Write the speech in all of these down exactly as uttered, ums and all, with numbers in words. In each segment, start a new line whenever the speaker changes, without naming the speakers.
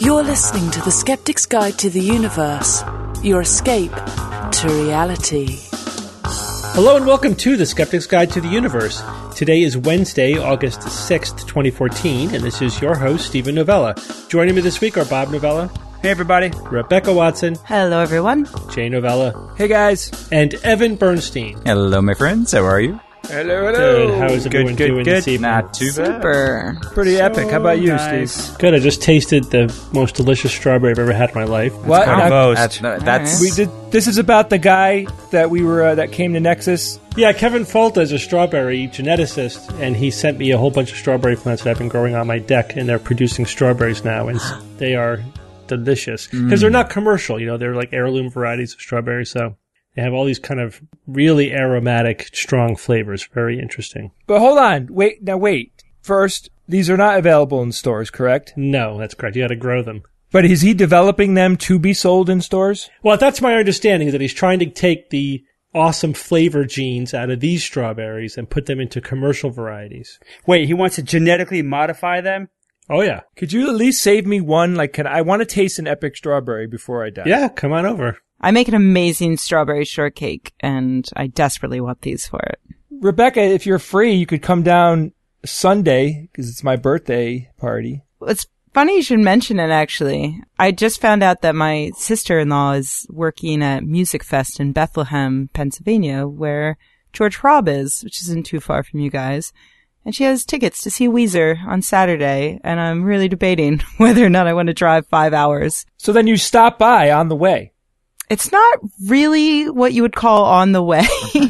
You're listening to The Skeptic's Guide to the Universe, your escape to reality.
Hello and welcome to The Skeptic's Guide to the Universe. Today is Wednesday, August sixth, twenty fourteen, and this is your host, Stephen Novella. Joining me this week are Bob Novella.
Hey, everybody.
Rebecca Watson.
Hello, everyone.
Jay Novella.
Hey, guys.
And Evan Bernstein.
Hello, my friends. How are you?
Hello, hello.
Good. How is everyone
good, good,
doing
good.
this evening?
Not too bad.
Super.
Pretty
So
epic. How about you,
nice.
Steve?
Good. I just tasted the most delicious strawberry I've ever had in my life.
What?
Kind of
Now,
boast. That's, no, that's
we did. This is about the guy that we were uh, that came to Nexus.
Yeah, Kevin Folta is a strawberry geneticist, and he sent me a whole bunch of strawberry plants that I've been growing on my deck, and they're producing strawberries now, and they are delicious. Because
Mm.
they're not commercial, you know, they're like heirloom varieties of strawberries, so they have all these kind of really aromatic, strong flavors. Very interesting.
But hold on. Wait. Now, wait. First, these are not available in stores, correct?
No, that's correct. You got to grow them.
But is he developing them to be sold in stores?
Well, that's my understanding, is that he's trying to take the awesome flavor genes out of these strawberries and put them into commercial varieties.
Wait, he wants to genetically modify them?
Oh, yeah.
Could you at least save me one? Like, can I want to taste an epic strawberry before I die?
Yeah, come on over.
I make an amazing strawberry shortcake, and I desperately want these for it.
Rebecca, if you're free, you could come down Sunday because it's my birthday party.
It's funny you should mention it, actually. I just found out that my sister-in-law is working at Music Fest in Bethlehem, Pennsylvania, where George Robb is, which isn't too far from you guys. And she has tickets to see Weezer on Saturday, and I'm really debating whether or not I want to drive five hours.
So then you stop by on the way.
It's not really what you would call on the way.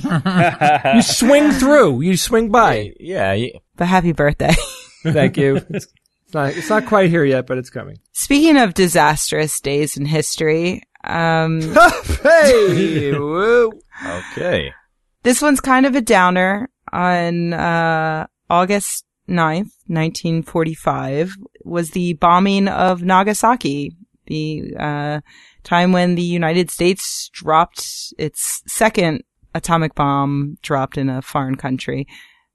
You swing through. You swing by.
yeah. yeah.
But happy birthday.
Thank you. It's not, it's not quite here yet, but it's coming.
Speaking of disastrous days in history, um,
Hey! Woo!
Okay.
this one's kind of a downer. On uh August ninth, nineteen forty-five, was the bombing of Nagasaki, the uh time when the United States dropped its second atomic bomb dropped in a foreign country.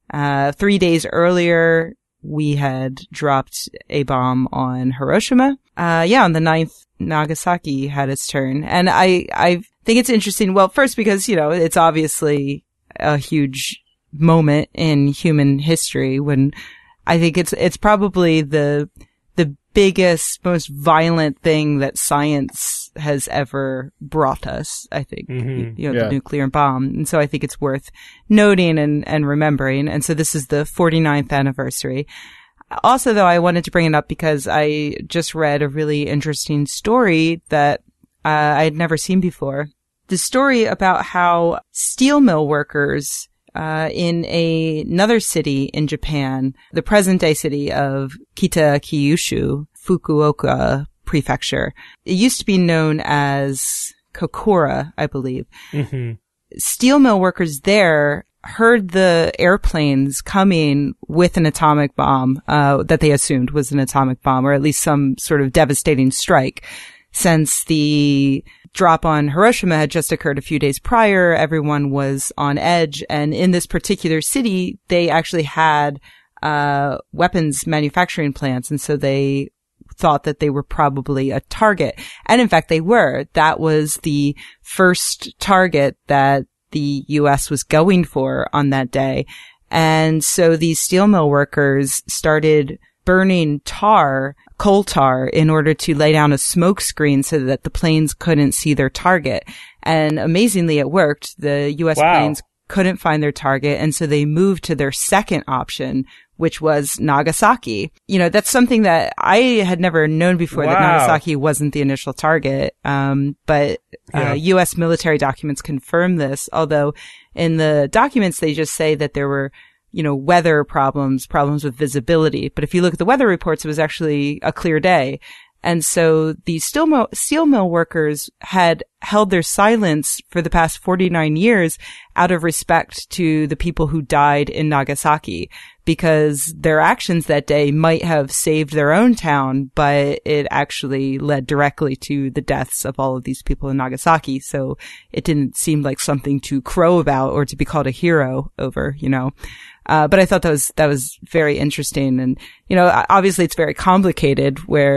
Uh three days earlier, we had dropped a bomb on Hiroshima. Uh yeah, on the ninth, Nagasaki had its turn. And I I think it's interesting, well, first because, you know, it's obviously a huge moment in human history when I think it's it's probably the the biggest, most violent thing that science has ever brought us, I think,
Mm-hmm.
you know,
Yeah.
the nuclear bomb. And so I think it's worth noting and, and remembering. And so this is the forty-ninth anniversary. Also, though, I wanted to bring it up because I just read a really interesting story that uh, I had never seen before. The story about how steel mill workers Uh, in a, another city in Japan, the present-day city of Kita-Kyushu, Fukuoka Prefecture. It used to be known as Kokura, I believe.
Mm-hmm.
Steel mill workers there heard the airplanes coming with an atomic bomb, uh, that they assumed was an atomic bomb, or at least some sort of devastating strike. Since the drop on Hiroshima had just occurred a few days prior, everyone was on edge. And in this particular city, they actually had uh weapons manufacturing plants. And so they thought that they were probably a target. And in fact, they were. That was the first target that the U S was going for on that day. And so these steel mill workers started burning tar, coal tar, in order to lay down a smoke screen so that the planes couldn't see their target. And amazingly, it worked. The U S
Wow.
planes couldn't find their target, and so they moved to their second option, which was Nagasaki. You know, that's something that I had never known before, that
Wow.
Nagasaki wasn't the initial target. Um, but
Yeah.
uh, U S military documents confirm this, although in the documents they just say that there were, you know, weather problems, problems with visibility. But if you look at the weather reports, it was actually a clear day. And so the steel mill, steel mill workers had held their silence for the past forty-nine years out of respect to the people who died in Nagasaki, because their actions that day might have saved their own town, but it actually led directly to the deaths of all of these people in Nagasaki. So it didn't seem like something to crow about or to be called a hero over, you know. Uh, but I thought that was, that was very interesting. And, you know, obviously it's very complicated where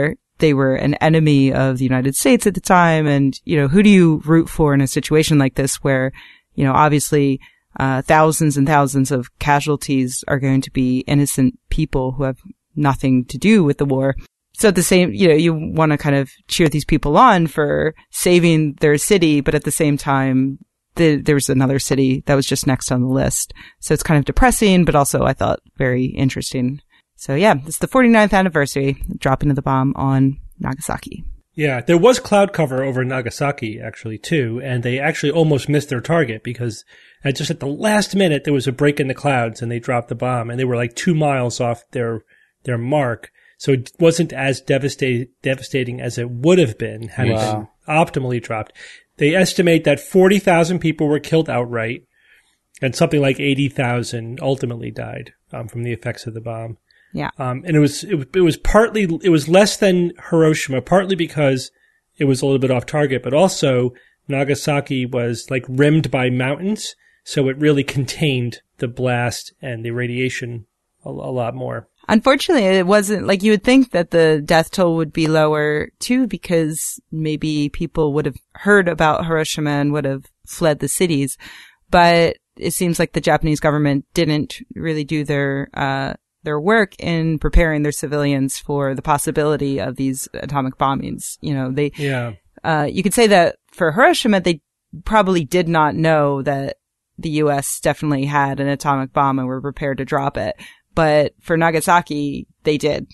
they were an enemy of the United States at the time. And, you know, who do you root for in a situation like this where, you know, obviously, uh, thousands and thousands of casualties are going to be innocent people who have nothing to do with the war. So at the same, you know, you want to kind of cheer these people on for saving their city, but at the same time, the, there was another city that was just next on the list. So it's kind of depressing, but also I thought very interesting. So yeah, it's the forty-ninth anniversary, dropping of the bomb on Nagasaki.
Yeah, there was cloud cover over Nagasaki, actually, too, and they actually almost missed their target because at just at the last minute, there was a break in the clouds and they dropped the bomb, and they were like two miles off their their mark. So it wasn't as devastate, devastating as it would have been had wow. it been optimally dropped. They estimate that forty thousand people were killed outright, and something like eighty thousand ultimately died um, from the effects of the bomb.
Yeah.
Um, and it was, it, it was partly, it was less than Hiroshima, partly because it was a little bit off target, but also Nagasaki was like rimmed by mountains. So it really contained the blast and the radiation a, a lot more.
Unfortunately, it wasn't like you would think that the death toll would be lower too, because maybe people would have heard about Hiroshima and would have fled the cities. But it seems like the Japanese government didn't really do their, uh, their work in preparing their civilians for the possibility of these atomic bombings. You know, they,
yeah.
uh, you could say that for Hiroshima, they probably did not know that the U S definitely had an atomic bomb and were prepared to drop it. But for Nagasaki, they did.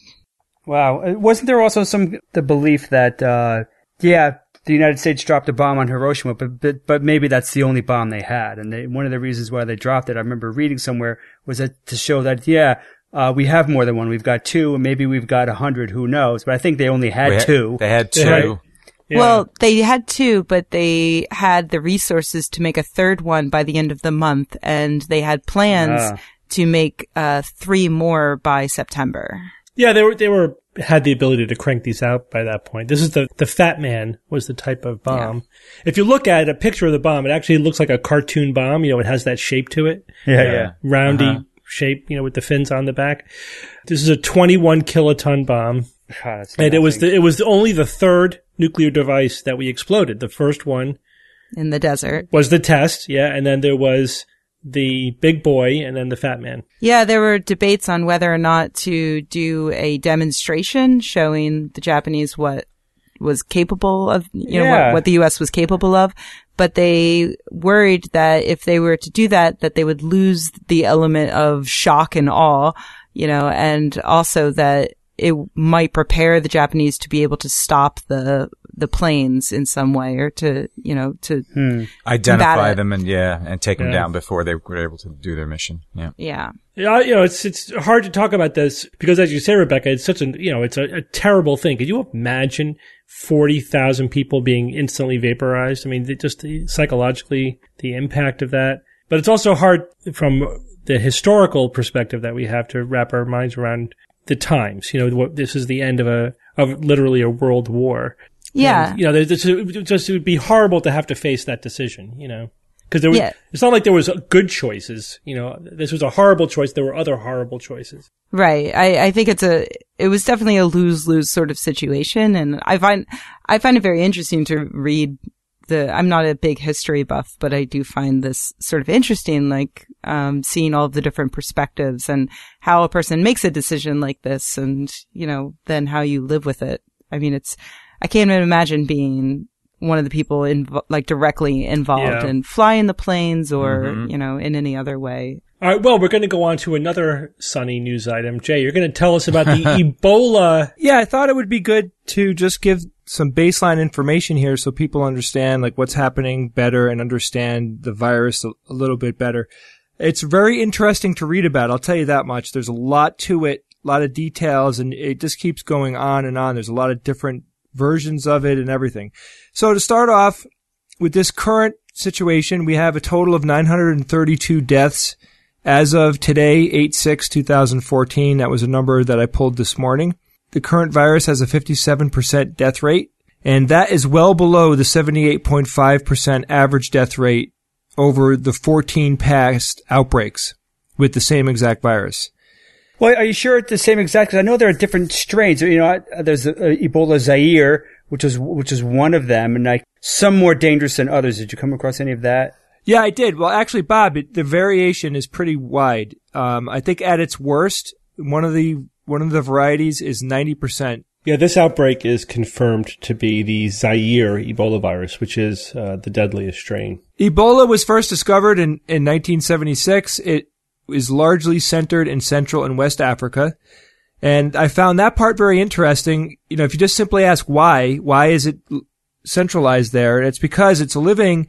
Wow. Wasn't there also some, the belief that, uh, yeah, the United States dropped a bomb on Hiroshima, but, but, but maybe that's the only bomb they had. And they, one of the reasons why they dropped it, I remember reading somewhere, was that to show that, yeah, Uh, we have more than one. We've got two, and maybe we've got a hundred. Who knows? But I think they only had
ha-
two.
They had two.
They had, yeah.
Well, they had two, but they had the resources to make a third one by the end of the month, and they had plans
ah.
to make uh three more by September.
Yeah, they were they were had the ability to crank these out by that point. This is the the Fat Man was the type of bomb. Yeah. If you look at a picture of the bomb, it actually looks like a cartoon bomb. You know, it has that shape to it.
Yeah, yeah,
roundy.
Uh-huh.
shape, you know, with the fins on the back. This is a twenty-one kiloton bomb.
God,
and it was the, it was only the third nuclear device that we exploded. The first one
in the desert
was the test, yeah, and then there was the big boy and then the Fat Man.
Yeah, there were debates on whether or not to do a demonstration showing the Japanese what was capable of, you know,
yeah.
what, what the U S was capable of. But they worried that if they were to do that, that they would lose the element of shock and awe, you know, and also that it might prepare the Japanese to be able to stop the the planes in some way, or to, you know, to
hmm.
identify them and yeah, and take them
yeah.
down before they were able to do their mission. Yeah.
Yeah.
Yeah, you know, it's it's hard to talk about this because, as you say, Rebecca, it's such a, you know, it's a, a terrible thing. Could you imagine forty thousand people being instantly vaporized? I mean, just the, psychologically, the impact of that. But it's also hard from the historical perspective that we have to wrap our minds around the times. You know, what, this is the end of a of literally a world war.
Yeah.
And, you know, there's just, it just it would be horrible to have to face that decision. You know. Because there was,
yeah.
it's not like there was good choices, you know. This was a horrible choice. There were other horrible choices.
Right. I, I think it's a, it was definitely a lose-lose sort of situation. And I find, I find it very interesting to read the, I'm not a big history buff, but I do find this sort of interesting, like, um, seeing all of the different perspectives and how a person makes a decision like this and, you know, then how you live with it. I mean, it's, I can't even imagine being one of the people inv- like directly involved
yeah.
in flying the planes or,
mm-hmm.
you know, in any other way.
All right. Well, we're going to go on to another sunny news item. Jay, you're going to tell us about the Ebola.
Yeah, I thought it would be good to just give some baseline information here so people understand like what's happening better and understand the virus a, a little bit better. It's very interesting to read about. I'll tell you that much. There's a lot to it, a lot of details, and it just keeps going on and on. There's a lot of different versions of it and everything. So to start off with this current situation, we have a total of nine hundred thirty-two deaths as of today, eight six twenty fourteen. That was a number that I pulled this morning. The current virus has a fifty-seven percent death rate, and that is well below the seventy-eight point five percent average death rate over the fourteen past outbreaks with the same exact virus.
Well, are you sure it's the same exact? Because I know there are different strains. You know, there's uh, Ebola Zaire, which is which is one of them, and like some more dangerous than others. Did you come across any of that?
Yeah, I did. Well, actually, Bob, it, the variation is pretty wide. Um, I think at its worst, one of the one of the varieties is ninety percent.
Yeah, this outbreak is confirmed to be the Zaire Ebola virus, which is uh, the deadliest strain.
Ebola was first discovered in, in nineteen seventy-six. It is largely centered in Central and West Africa. And I found that part very interesting. You know, if you just simply ask why, why is it centralized there? It's because it's living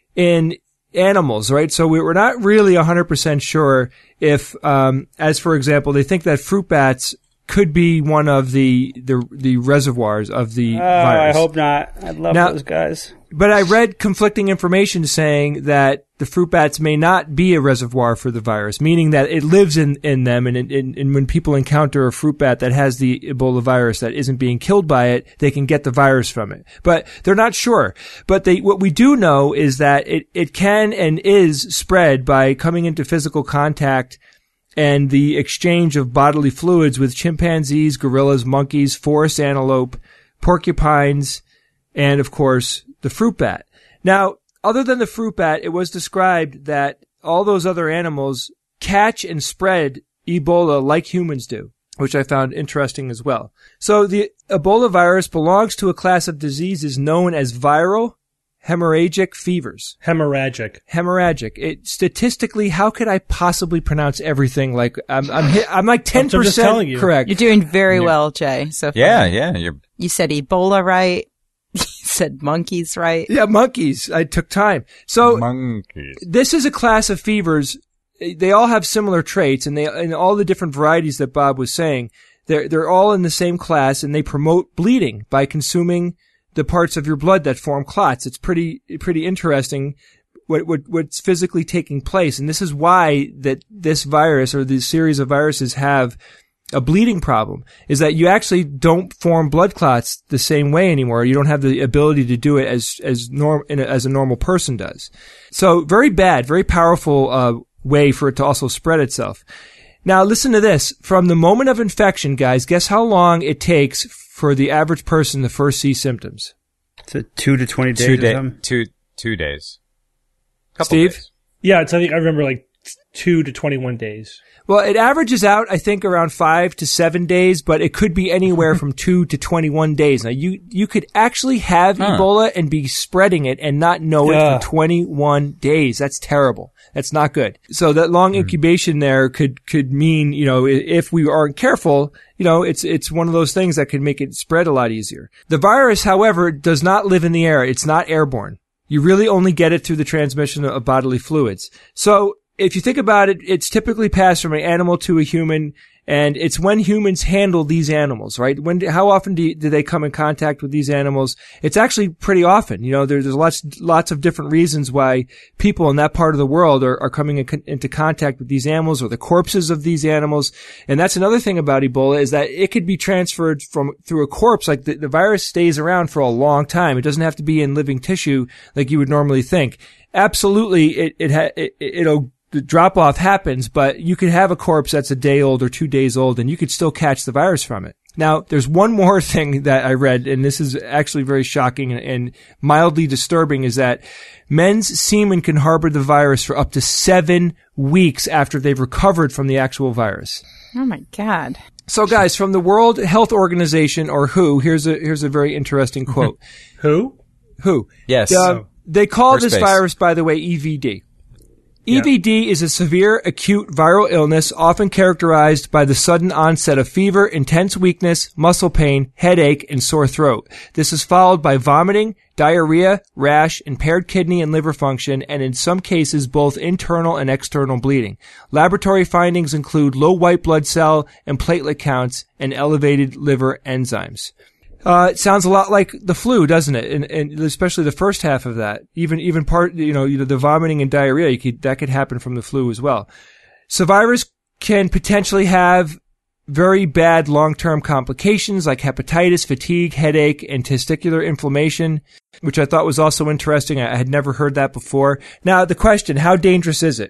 in animals, right? So we, we're not really one hundred percent sure if, um, as for example, they think that fruit bats could be one of the the, the reservoirs of the
oh,
virus.
I hope not. I love
now,
those guys.
But I read conflicting information saying that the fruit bats may not be a reservoir for the virus, meaning that it lives in, in them, and, and, and when people encounter a fruit bat that has the Ebola virus that isn't being killed by it, they can get the virus from it. But they're not sure. But they, what we do know is that it, it can and is spread by coming into physical contact and the exchange of bodily fluids with chimpanzees, gorillas, monkeys, forest antelope, porcupines, and of course, the fruit bat. Now, other than the fruit bat, it was described that all those other animals catch and spread Ebola like humans do, which I found interesting as well. So the Ebola virus belongs to a class of diseases known as viral hemorrhagic fevers.
Hemorrhagic.
Hemorrhagic. It statistically, how could I possibly pronounce everything like I'm I'm hit, I'm like ten percent
you.
correct.
You're doing very yeah. well, Jay. So far.
Yeah, yeah, you're
You said Ebola right. You said monkeys right.
Yeah, monkeys. I took time. So
monkeys.
This is a class of fevers. They all have similar traits, and they and all the different varieties that Bob was saying, they're they're all in the same class, and they promote bleeding by consuming the parts of your blood that form clots. It's pretty pretty interesting what, what what's physically taking place, and this is why that this virus or this series of viruses have a bleeding problem, is that you actually don't form blood clots the same way anymore. You don't have the ability to do it as as norm in a, as a normal person does. So very bad, very powerful uh way for it to also spread itself. Now listen to this. From the moment of infection, guys, guess how long it takes for the average person to first see symptoms?
Is it two to twenty days?
Two,
or
day,
something?
two, two days. Couple
Steve?
Days.
Yeah, it's, I think I remember like two to twenty-one days.
Well, it averages out, I think, around five to seven days, but it could be anywhere from two to twenty-one days. Now, you you could actually have
huh.
Ebola and be spreading it and not know it
yeah.
for twenty-one days. That's terrible. That's not good. So that long incubation there could could mean, you know, if we aren't careful, you know, it's it's one of those things that could make it spread a lot easier. The virus, however, does not live in the air. It's not airborne. You really only get it through the transmission of bodily fluids. So if you think about it, it's typically passed from an animal to a human, and it's when humans handle these animals, right? When, how often do, you, do they come in contact with these animals? It's actually pretty often. You know, there's, there's lots, lots of different reasons why people in that part of the world are, are coming in, into contact with these animals or the corpses of these animals. And that's another thing about Ebola, is that it could be transferred from, through a corpse. Like the, the virus stays around for a long time. It doesn't have to be in living tissue like you would normally think. Absolutely, it, it, ha, it it'll, the drop off happens, but you could have a corpse that's a day old or two days old, and you could still catch the virus from it. Now, there's one more thing that I read, and this is actually very shocking and, and mildly disturbing, is that men's semen can harbor the virus for up to seven weeks after they've recovered from the actual virus.
Oh my God.
So guys, from the World Health Organization, or W H O, here's a, here's a very interesting quote.
Who?
W H O.
Yes.
Uh, they call
First
this
base.
virus, by the way, E V D.
Yeah.
E V D is a severe acute viral illness often characterized by the sudden onset of fever, intense weakness, muscle pain, headache, and sore throat. This is followed by vomiting, diarrhea, rash, impaired kidney and liver function, and in some cases both internal and external bleeding. Laboratory findings include low white blood cell and platelet counts and elevated liver enzymes. Uh, it sounds a lot like the flu, doesn't it? And, and especially the first half of that. Even, even part, you know, the vomiting and diarrhea, you could, that could happen from the flu as well. Survivors can potentially have very bad long-term complications like hepatitis, fatigue, headache, and testicular inflammation, which I thought was also interesting. I had never heard that before. Now, the question, how dangerous is it?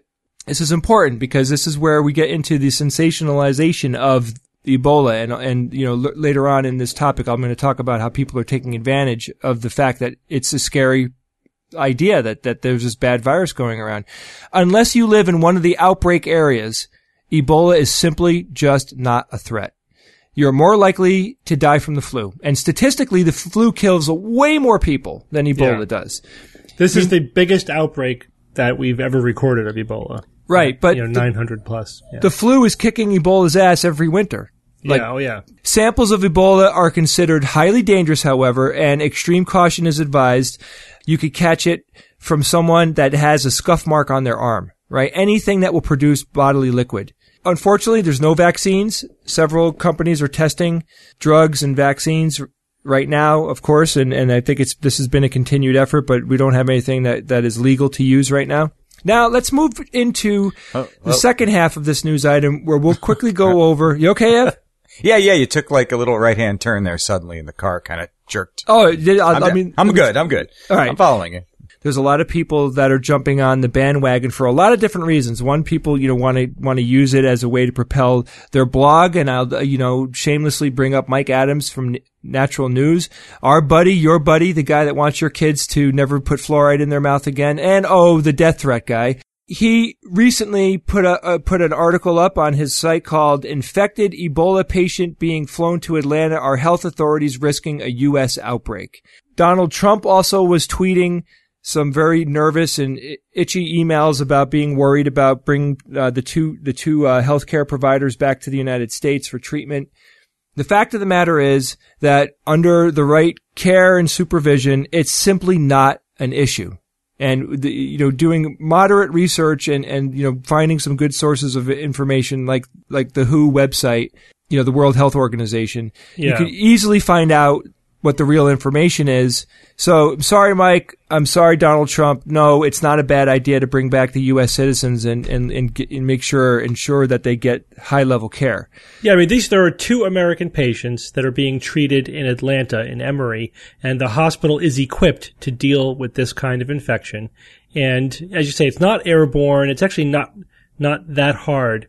This is important because this is where we get into the sensationalization of Ebola. And, and, you know, l- later on in this topic, I'm going to talk about how people are taking advantage of the fact that it's a scary idea that, that there's this bad virus going around. Unless you live in one of the outbreak areas, Ebola is simply just not a threat. You're more likely to die from the flu. And statistically, the flu kills way more people than Ebola
Yeah.
does.
This is the biggest outbreak that we've ever recorded of Ebola.
Right, but
you know,
the,
nine hundred plus. Yeah.
the flu is kicking Ebola's ass every winter. Like,
yeah, oh yeah.
samples of Ebola are considered highly dangerous, however, and extreme caution is advised. You could catch it from someone that has a scuff mark on their arm, right? Anything that will produce bodily liquid. Unfortunately, there's no vaccines. Several companies are testing drugs and vaccines right now, of course, and, and I think it's this has been a continued effort, but we don't have anything that, that is legal to use right now. Now, let's move into
Oh,
the
oh.
second half of this news item where we'll quickly go over. You okay, Ev?
Yeah, yeah, you took like a little right-hand turn there suddenly and the car kind of jerked.
Oh, it did, I,
I'm,
I mean,
I'm good, I'm good.
All right.
I'm following you.
There's a lot of people that are jumping on the bandwagon for a lot of different reasons. One, people, you know, want to, want to use it as a way to propel their blog. And I'll, you know, shamelessly bring up Mike Adams from N- Natural News. Our buddy, your buddy, the guy that wants your kids to never put fluoride in their mouth again. And, oh, the death threat guy. He recently put a, uh, put an article up on his site called Infected Ebola Patient Being Flown to Atlanta. Are Health Authorities Risking a U S Outbreak? Donald Trump also was tweeting some very nervous and itchy emails about being worried about bringing uh, the two the two uh, healthcare providers back to the United States for treatment. The fact of the matter is that under the right care and supervision, it's simply not an issue. And the, you know, doing moderate research and and you know finding some good sources of information like like the W H O website, you know, the World Health Organization,
Yeah.
you could easily find out what the real information is. So, I'm sorry, Mike. I'm sorry, Donald Trump. No, it's not a bad idea to bring back the U S citizens and, and, and, get, and make sure, ensure that they get high level care.
Yeah, I mean, these, there are two American patients that are being treated in Atlanta, in Emory, and the hospital is equipped to deal with this kind of infection. And as you say, it's not airborne. It's actually not, not that hard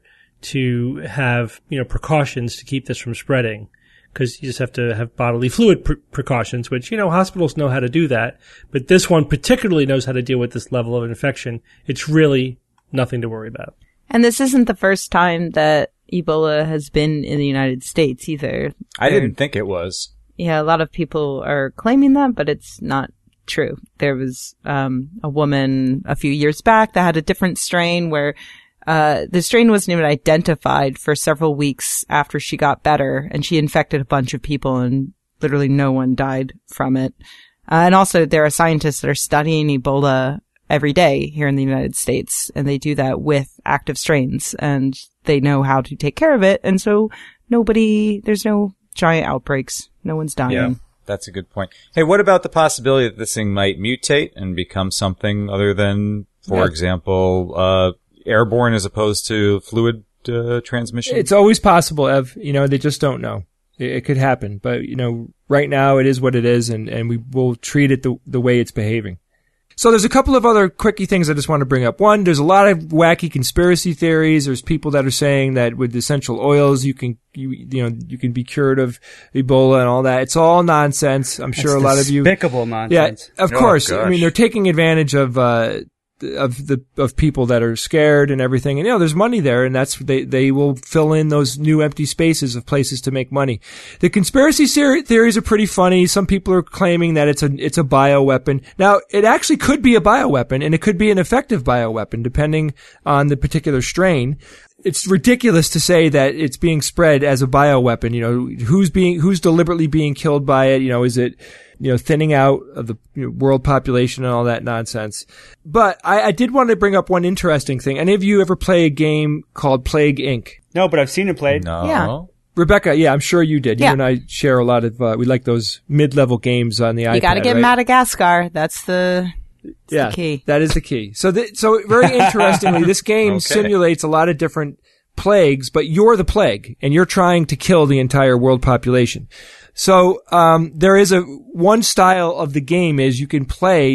to have, you know, precautions to keep this from spreading. Because you just have to have bodily fluid pr- precautions, which, you know, hospitals know how to do that. But this one particularly knows how to deal with this level of infection. It's really nothing to worry about.
And this isn't the first time that Ebola has been in the United States either.
I
There-
didn't think it was.
Yeah, a lot of people are claiming that, but it's not true. There was um, a woman a few years back that had a different strain where Uh, the strain wasn't even identified for several weeks after she got better, and she infected a bunch of people, and literally no one died from it. Uh, and also, there are scientists that are studying Ebola every day here in the United States, and they do that with active strains, and they know how to take care of it, and so nobody, there's no giant outbreaks. No one's dying.
Yeah, that's a good point. Hey, what about the possibility that this thing might mutate and become something other than, for
Yeah.
example, uh, airborne as opposed to fluid uh, transmission?
It's always possible, Ev. You know, they just don't know. It, it could happen. But, you know, right now it is what it is, and, and we will treat it the, the way it's behaving. So there's a couple of other quickie things I just want to bring up. One, there's a lot of wacky conspiracy theories. There's people that are saying that with essential oils you can, you, you know, you can be cured of Ebola and all that. It's all nonsense. I'm sure
That's
a lot of you.
despicable nonsense.
Yeah, of
Oh,
course. I
gosh.
mean, they're taking advantage of, uh, of the, of people that are scared and everything. And, you know, there's money there, and that's, they, they will fill in those new empty spaces of places to make money. The conspiracy ser- theories are pretty funny. Some people are claiming that it's a, it's a bioweapon. Now, it actually could be a bioweapon, and it could be an effective bioweapon, depending on the particular strain. It's ridiculous to say that it's being spread as a bioweapon. You know, who's being, who's deliberately being killed by it? You know, is it, you know, thinning out of the you know, world population and all that nonsense? But I, I did want to bring up one interesting thing. Any of you ever play a game called Plague Incorporated?
No, but I've seen it played.
No.
Yeah.
Rebecca, yeah, I'm sure you did. You
Yeah.
and I share a lot of, uh, we like those mid-level games on the iPad.
You gotta get
right?
Madagascar. That's the, that's
yeah,
the key.
that is the key. So, th- so very interestingly, this game
Okay.
simulates a lot of different plagues, but you're the plague, and you're trying to kill the entire world population. So, um, there is a one style of the game is you can play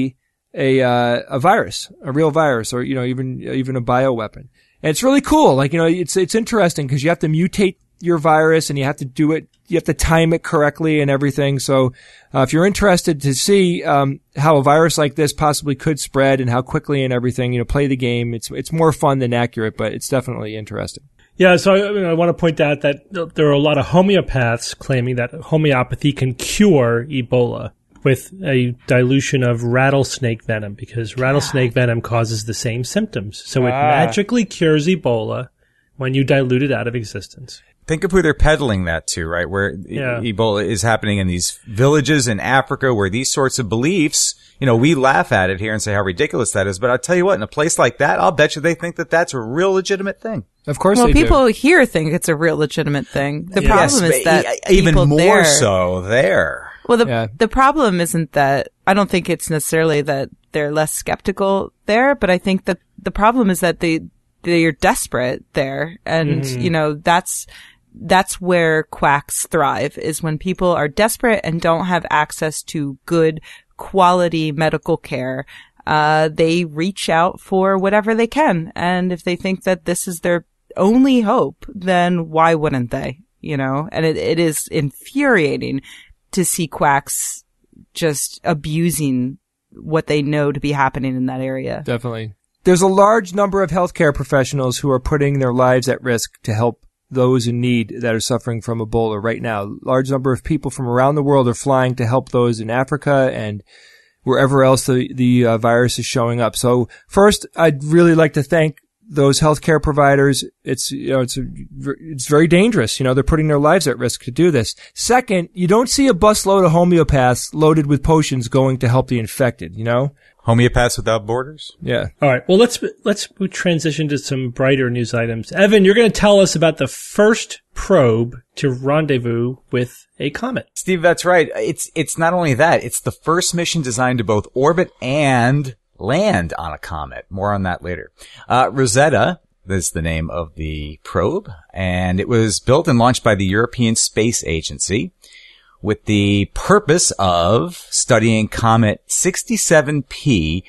a uh, a virus, a real virus, or you know even even a bioweapon. And it's really cool. Like you know, it's it's interesting because you have to mutate your virus and you have to do it. You have to time it correctly and everything. So uh, if you're interested to see um, how a virus like this possibly could spread and how quickly and everything, you know, play the game. It's it's more fun than accurate, but it's definitely interesting.
Yeah, so I, mean, I want to point out that there are a lot of homeopaths claiming that homeopathy can cure Ebola with a dilution of rattlesnake venom because rattlesnake venom causes the same symptoms. So it
Ah.
magically cures Ebola when you dilute it out of existence.
Think of who they're peddling that to, right? Where
Yeah.
e- Ebola is happening in these villages in Africa where these sorts of beliefs, you know, we laugh at it here and say how ridiculous that is. But I'll tell you what, in a place like that, I'll bet you they think that that's a real legitimate thing.
Of course,
Well,
they
people
do.
here think it's a real legitimate thing. The
Yeah.
problem
Yes,
is that
but e- even
people
more
there,
so there.
Well, the
Yeah.
the problem isn't that I don't think it's necessarily that they're less skeptical there, but I think that the problem is that they they're desperate there, and you know that's that's where quacks thrive is when people are desperate and don't have access to good quality medical care. Uh, they reach out for whatever they can, and if they think that this is their only hope, then why wouldn't they? You know, and it, it is infuriating to see quacks just abusing what they know to be happening in that area.
Definitely. There's a large number of healthcare professionals who are putting their lives at risk to help those in need that are suffering from Ebola right now. Large number of people from around the world are flying to help those in Africa and wherever else the, the uh, virus is showing up. So first, I'd really like to thank those healthcare providers. It's, you know, it's, a, it's very dangerous. You know, they're putting their lives at risk to do this. Second, you don't see a busload of homeopaths loaded with potions going to help the infected, you know?
Homeopaths Without Borders?
Yeah.
All right. Well, let's let's transition to some brighter news items. Evan, you're going to tell us about the first probe to rendezvous with a comet.
Steve, that's right. It's, it's not only that, it's the first mission designed to both orbit and land on a comet. More on that later. Uh, Rosetta is the name of the probe, and it was built and launched by the European Space Agency with the purpose of studying comet sixty-seven P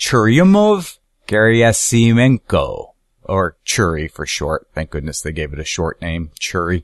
Churyumov-Gerasimenko, or Chury for short. Thank goodness they gave it a short name, Chury.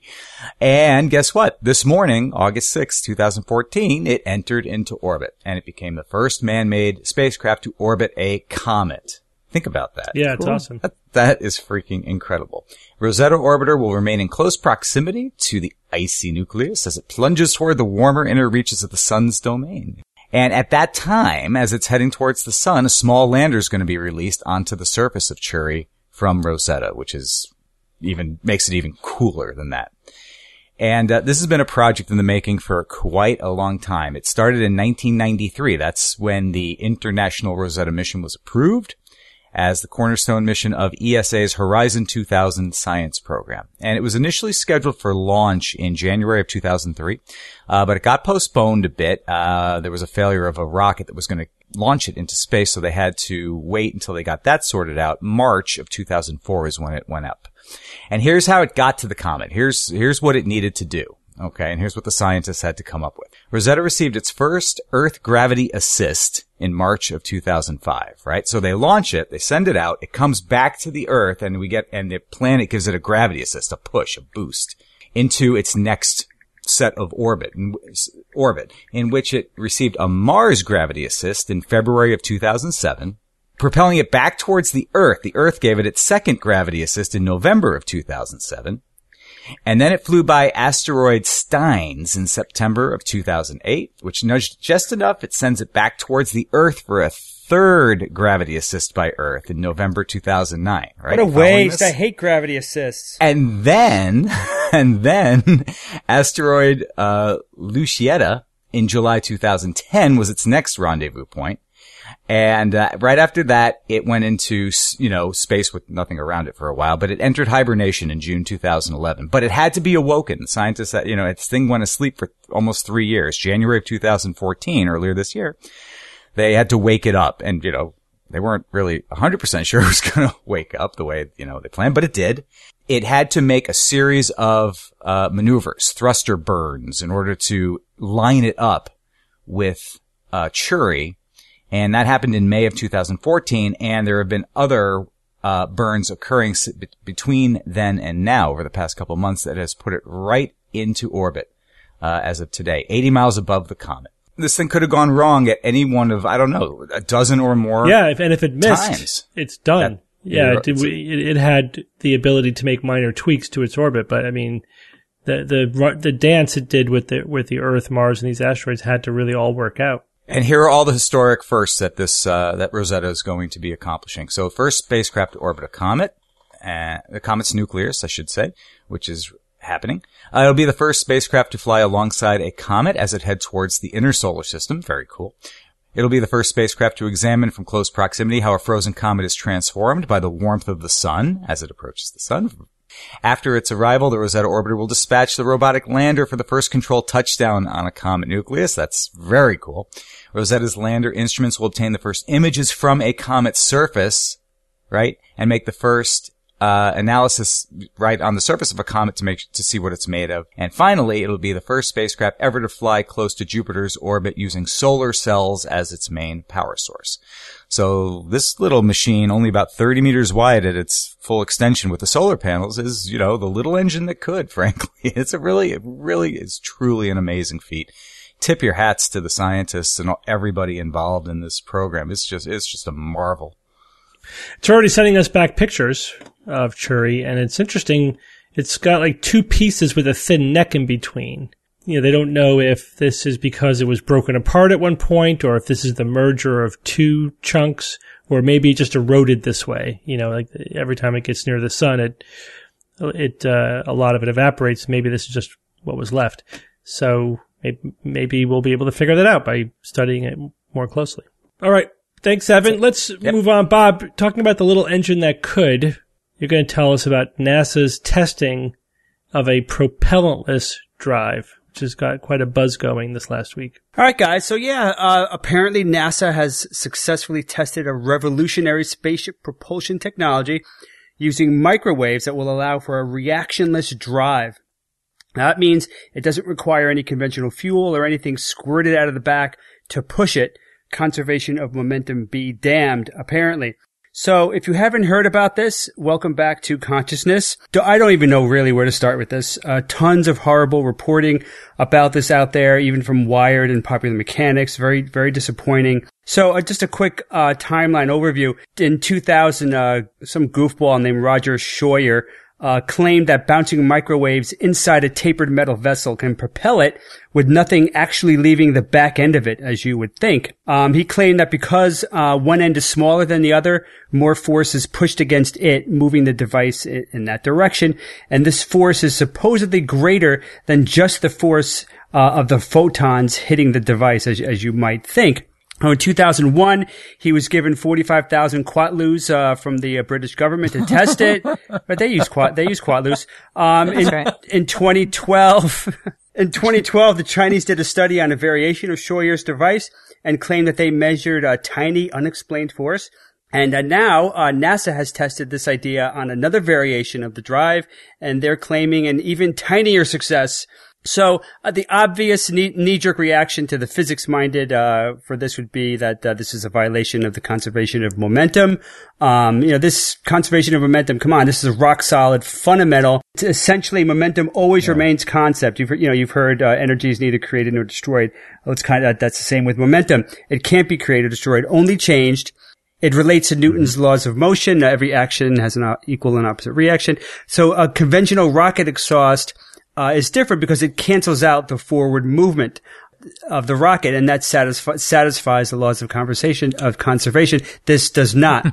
And guess what? This morning, August sixth, twenty fourteen, it entered into orbit, and it became the first man-made spacecraft to orbit a comet. Think about that.
Yeah, it's awesome.
That, that is freaking incredible. Rosetta Orbiter will remain in close proximity to the icy nucleus as it plunges toward the warmer inner reaches of the sun's domain. And at that time, as it's heading towards the sun, a small lander is going to be released onto the surface of Chury from Rosetta, which is even, makes it even cooler than that. And uh, this has been a project in the making for quite a long time. It started in nineteen ninety-three. That's when the International Rosetta mission was approved as the cornerstone mission of E S A's Horizon two thousand science program. And it was initially scheduled for launch in January of two thousand three, uh, but it got postponed a bit. Uh, there was a failure of a rocket that was going to launch it into space, so they had to wait until they got that sorted out. March of two thousand four is when it went up. And here's how it got to the comet. Here's, here's what it needed to do. Okay, and here's what the scientists had to come up with. Rosetta received its first Earth gravity assist in March of two thousand five, right? So they launch it, they send it out, it comes back to the Earth, and we get, and the planet gives it a gravity assist, a push, a boost into its next set of orbit, in, orbit, in which it received a Mars gravity assist in February of two thousand seven, propelling it back towards the Earth. The Earth gave it its second gravity assist in November of two thousand seven. And then it flew by asteroid Steins in September of two thousand eight, which nudged just enough. It sends it back towards the Earth for a third gravity assist by Earth in November two thousand nine, right?
What a
Following
waste.
this?
I hate gravity assists.
And then, and then asteroid, uh, Lucietta in July two thousand ten was its next rendezvous point. And uh, right after that, it went into, you know, space with nothing around it for a while, but it entered hibernation in June two thousand eleven. But it had to be awoken. Scientists, you know, its thing went asleep for almost three years. January of two thousand fourteen, earlier this year, they had to wake it up. And, you know, they weren't really one hundred percent sure it was going to wake up the way, you know, they planned, but it did. It had to make a series of uh maneuvers, thruster burns, in order to line it up with uh Chury And that happened in May of two thousand fourteen, and there have been other uh burns occurring s- be- between then and now over the past couple of months that has put it right into orbit uh as of today, eighty miles above the comet. This thing could have gone wrong at any one of, I don't know, a dozen or more
Yeah, if, and if it missed,
times.
it's done.
That-
yeah, it,
it's-
it, it had the ability to make minor tweaks to its orbit, but I mean, the the the dance it did with the with the Earth, Mars, and these asteroids had to really all work out.
And here are all the historic firsts that this, uh, that Rosetta is going to be accomplishing. So first spacecraft to orbit a comet, uh, the comet's nucleus, I should say, which is happening. Uh, it'll be the first spacecraft to fly alongside a comet as it heads towards the inner solar system. Very cool. It'll be the first spacecraft to examine from close proximity how a frozen comet is transformed by the warmth of the sun as it approaches the sun. After its arrival, the Rosetta orbiter will dispatch the robotic lander for the first controlled touchdown on a comet nucleus. That's very cool. Rosetta's lander instruments will obtain the first images from a comet's surface, right, and make the first uh analysis right on the surface of a comet to make to see what it's made of. And finally, it'll be the first spacecraft ever to fly close to Jupiter's orbit using solar cells as its main power source. So this little machine, only about thirty meters wide at its full extension with the solar panels, is, you know, the little engine that could, frankly. It's a really, it really is truly an amazing feat. Tip your hats to the scientists and everybody involved in this program. It's just, it's just a marvel.
It's already sending us back pictures of Chury, and it's interesting. It's got like two pieces with a thin neck in between. You know, they don't know if this is because it was broken apart at one point, or if this is the merger of two chunks, or maybe it just eroded this way. You know, like every time it gets near the sun, it, it, uh, a lot of it evaporates. Maybe this is just what was left. So maybe, maybe we'll be able to figure that out by studying it more closely. All right. Thanks, Evan. Let's yep. move on. Bob, talking about the little engine that could, you're going to tell us about NASA's testing of a propellantless drive, which has got quite a buzz going this last week.
All right, guys. So, yeah, uh, apparently NASA has successfully tested a revolutionary spaceship propulsion technology using microwaves that will allow for a reactionless drive. Now, that means it doesn't require any conventional fuel or anything squirted out of the back to push it. Conservation of momentum be damned, apparently. So if you haven't heard about this, welcome back to Consciousness. I don't even know really where to start with this. Uh, tons of horrible reporting about this out there, even from Wired and Popular Mechanics. Very, very disappointing. So uh, just a quick uh, timeline overview. In two thousand, uh, some goofball named Roger Scheuer Uh, claimed that bouncing microwaves inside a tapered metal vessel can propel it with nothing actually leaving the back end of it, as you would think. Um, he claimed that because uh, one end is smaller than the other, more force is pushed against it, moving the device in, in that direction. And this force is supposedly greater than just the force uh, of the photons hitting the device, as, as you might think. In two thousand one, he was given forty-five thousand quatloos uh, from the uh, British government to test it. But they use quat, they use quatloos. Um, in,
right.
in twenty twelve, in twenty twelve, the Chinese did a study on a variation of Scheuer's device and claimed that they measured a tiny, unexplained force. And uh, now uh, NASA has tested this idea on another variation of the drive, and they're claiming an even tinier success. So uh, the obvious knee- knee-jerk reaction to the physics-minded uh for this would be that uh, this is a violation of the conservation of momentum. Um, you know, this conservation of momentum, come on, this is a rock-solid, fundamental. It's essentially, momentum always yeah. remains concept. You've you know you've heard uh, energy is neither created nor destroyed. Well, it's kind of that's the same with momentum. It can't be created or destroyed, only changed. It relates to Newton's laws of motion. Every action has an equal and opposite reaction. So a conventional rocket exhaust Uh, is different because it cancels out the forward movement of the rocket, and that satisfi- satisfies the laws of conversation of conservation. This does not.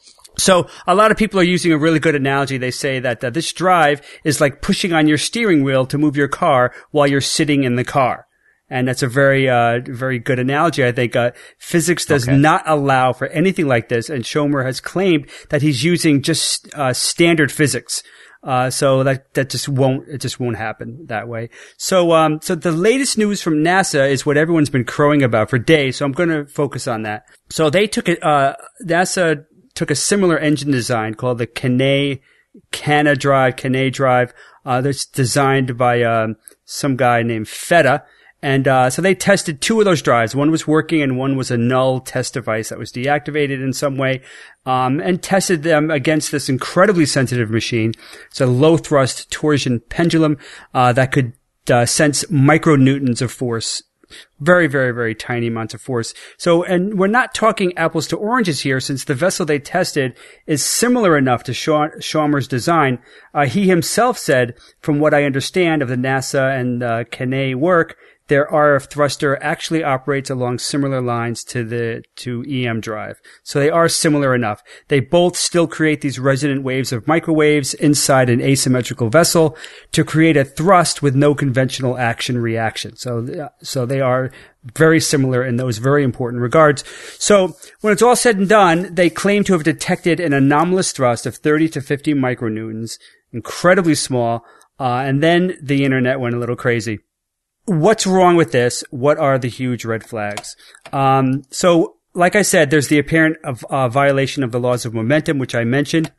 So a lot of people are using a really good analogy. They say that uh, this drive is like pushing on your steering wheel to move your car while you're sitting in the car. And that's a very, uh, very good analogy. I think, uh, physics does okay. not allow for anything like this. And Schomer has claimed that he's using just, uh, standard physics. Uh, so that, that just won't, it just won't happen that way. So, um, so the latest news from NASA is what everyone's been crowing about for days. So I'm going to focus on that. So they took it, uh, NASA took a similar engine design called the Cannae, Canna drive, Cannae drive. Uh, that's designed by, um, some guy named Feta. And uh, so they tested two of those drives. One was working and one was a null test device that was deactivated in some way, um, and tested them against this incredibly sensitive machine. It's a low-thrust torsion pendulum uh, that could uh, sense micronewtons of force. Very, very, very tiny amounts of force. So, and we're not talking apples to oranges here, since the vessel they tested is similar enough to Chalmers' design. Uh, he himself said, from what I understand of the NASA and uh, Canet work, their R F thruster actually operates along similar lines to the to E M drive. So they are similar enough. They both still create these resonant waves of microwaves inside an asymmetrical vessel to create a thrust with no conventional action reaction. So so they are very similar in those very important regards. So when it's all said and done, they claim to have detected an anomalous thrust of thirty to fifty micronewtons, incredibly small, uh, and then the internet went a little crazy. What's wrong with this? What are the huge red flags? Um, so, like I said, there's the apparent uh, violation of the laws of momentum, which I mentioned.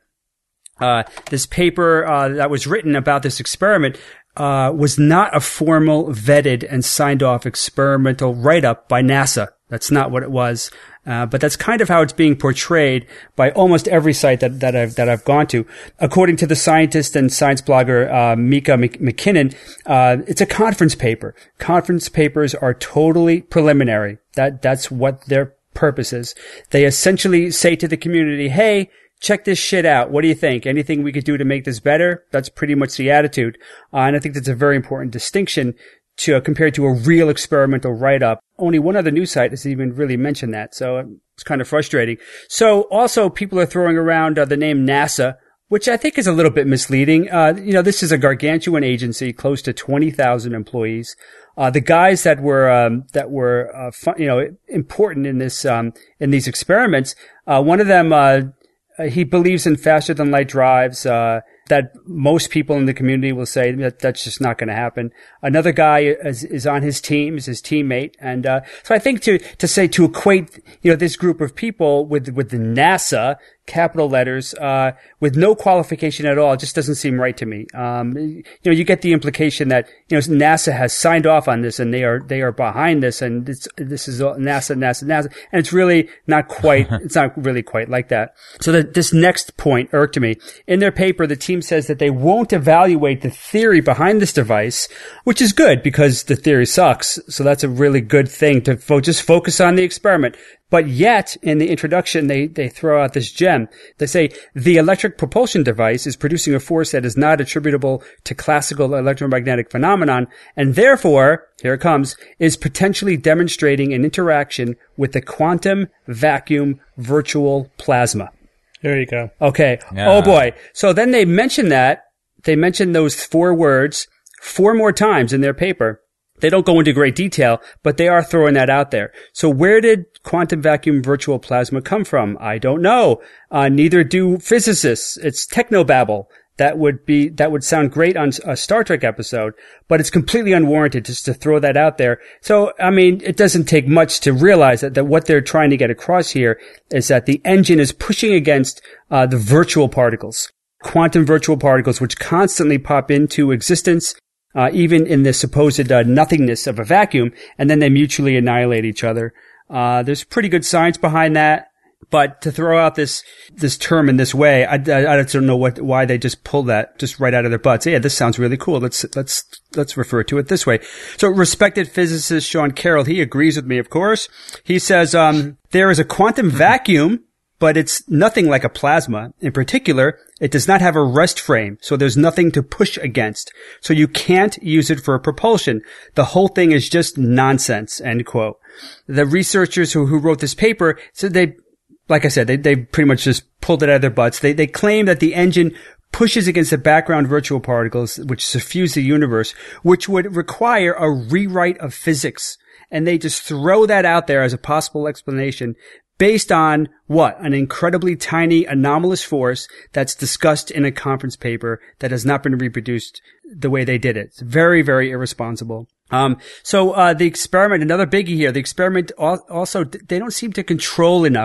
Uh, this paper uh, that was written about this experiment uh, was not a formal, vetted, and signed off experimental write-up by NASA. That's not what it was. Uh, but that's kind of how it's being portrayed by almost every site that, that I've, that I've gone to. According to the scientist and science blogger, uh, Mika McKinnon, uh, it's a conference paper. Conference papers are totally preliminary. That, that's what their purpose is. They essentially say to the community, hey, check this shit out. What do you think? Anything we could do to make this better? That's pretty much the attitude. Uh, and I think that's a very important distinction to uh, compared to a real experimental write-up. Only one other news site has even really mentioned that, so it's kind of frustrating. So also people are throwing around uh, the name NASA, which I think is a little bit misleading. Uh, you know, this is a gargantuan agency, close to twenty thousand employees. Uh, the guys that were, um, that were, uh, fun, you know, important in this, um, in these experiments, uh, one of them, uh, he believes in faster than light drives, uh, that most people in the community will say that that's just not going to happen. Another guy is, is on his team, is his teammate. And, uh, so I think to, to say, to equate, you know, this group of people with, with the NASA, capital letters, uh, with no qualification at all, just doesn't seem right to me. Um, you know, you get the implication that, you know, NASA has signed off on this and they are, they are behind this and it's, this is all NASA, NASA, NASA. And it's really not quite, it's not really quite like that. So that this next point irked me. In their paper, the team says that they won't evaluate the theory behind this device, which is good because the theory sucks. So that's a really good thing to fo- just focus on the experiment. But yet, in the introduction, they, they throw out this gem. They say, the electric propulsion device is producing a force that is not attributable to classical electromagnetic phenomenon, and therefore, here it comes, is potentially demonstrating an interaction with the quantum vacuum virtual plasma.
There you go.
Okay.
Yeah.
Oh boy. So then they mention that, they mention those four words four more times in their paper. They don't go into great detail, but they are throwing that out there. So where did quantum vacuum virtual plasma come from? I don't know. Uh, neither do physicists. It's technobabble. That would be, that would sound great on a Star Trek episode, but it's completely unwarranted just to throw that out there. So, I mean, it doesn't take much to realize that, that what they're trying to get across here is that the engine is pushing against, uh, the virtual particles, quantum virtual particles, which constantly pop into existence. Uh, even in the supposed uh, nothingness of a vacuum, and then they mutually annihilate each other. Uh, there's pretty good science behind that, but to throw out this this term in this way, I, I, I don't know what why they just pulled that just right out of their butts. Yeah, this sounds really cool. Let's let's let's refer to it this way. So, respected physicist Sean Carroll, he agrees with me, of course. He says um, there is a quantum vacuum, but it's nothing like a plasma. In particular, it does not have a rest frame, so there's nothing to push against. So you can't use it for propulsion. The whole thing is just nonsense, end quote. The researchers who, who wrote this paper said they, like I said, they, they pretty much just pulled it out of their butts. They, they claim that the engine pushes against the background virtual particles which suffuse the universe, which would require a rewrite of physics. And they just throw that out there as a possible explanation based on what? An incredibly tiny anomalous force that's discussed in a conference paper that has not been reproduced the way they did it. It's very, very irresponsible. Um, so, uh, the experiment, another biggie here, the experiment also, they don't seem to control enough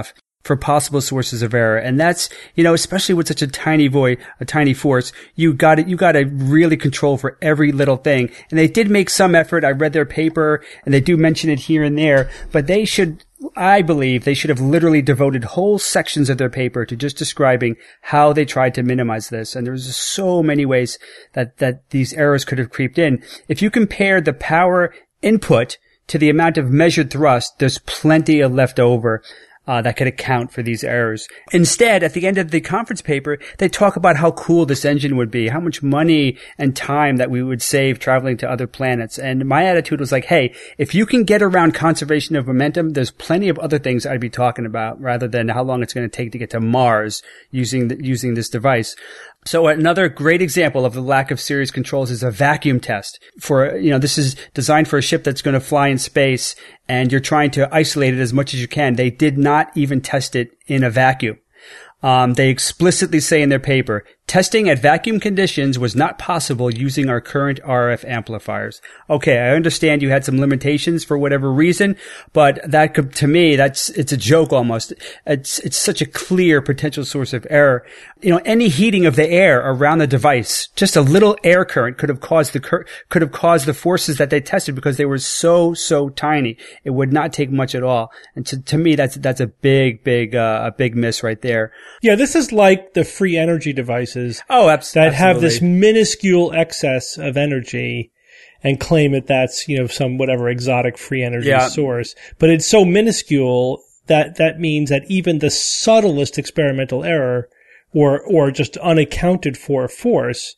for possible sources of error. And that's, you know, especially with such a tiny void, a tiny force, you got to, you got to really control for every little thing. And they did make some effort. I read their paper and they do mention it here and there, but they should, I believe they should have literally devoted whole sections of their paper to just describing how they tried to minimize this. And there's just so many ways that, that these errors could have creeped in. If you compare the power input to the amount of measured thrust, there's plenty of left over. Uh, that could account for these errors. Instead, at the end of the conference paper, they talk about how cool this engine would be, how much money and time that we would save traveling to other planets. And my attitude was like, hey, if you can get around conservation of momentum, there's plenty of other things I'd be talking about rather than how long it's going to take to get to Mars using the, using this device. So another great example of the lack of serious controls is a vacuum test for, you know, this is designed for a ship that's going to fly in space and you're trying to isolate it as much as you can. They did not even test it in a vacuum. Um, they explicitly say in their paper, testing at vacuum conditions was not possible using our current R F amplifiers. Okay, I understand you had some limitations for whatever reason, but that could, to me, that's, it's a joke almost. It's, it's such a clear potential source of error. You know, any heating of the air around the device, just a little air current could have caused the, cur- could have caused the forces that they tested because they were so, so tiny. It would not take much at all. And to, to me, that's, that's a big, big, uh, a big miss right there.
Yeah, this is like the free energy devices.
Oh, abs-
that
absolutely.
have this minuscule excess of energy and claim that that's, you know, some whatever exotic free energy
yeah.
source. But it's so minuscule that that means that even the subtlest experimental error or or just unaccounted for force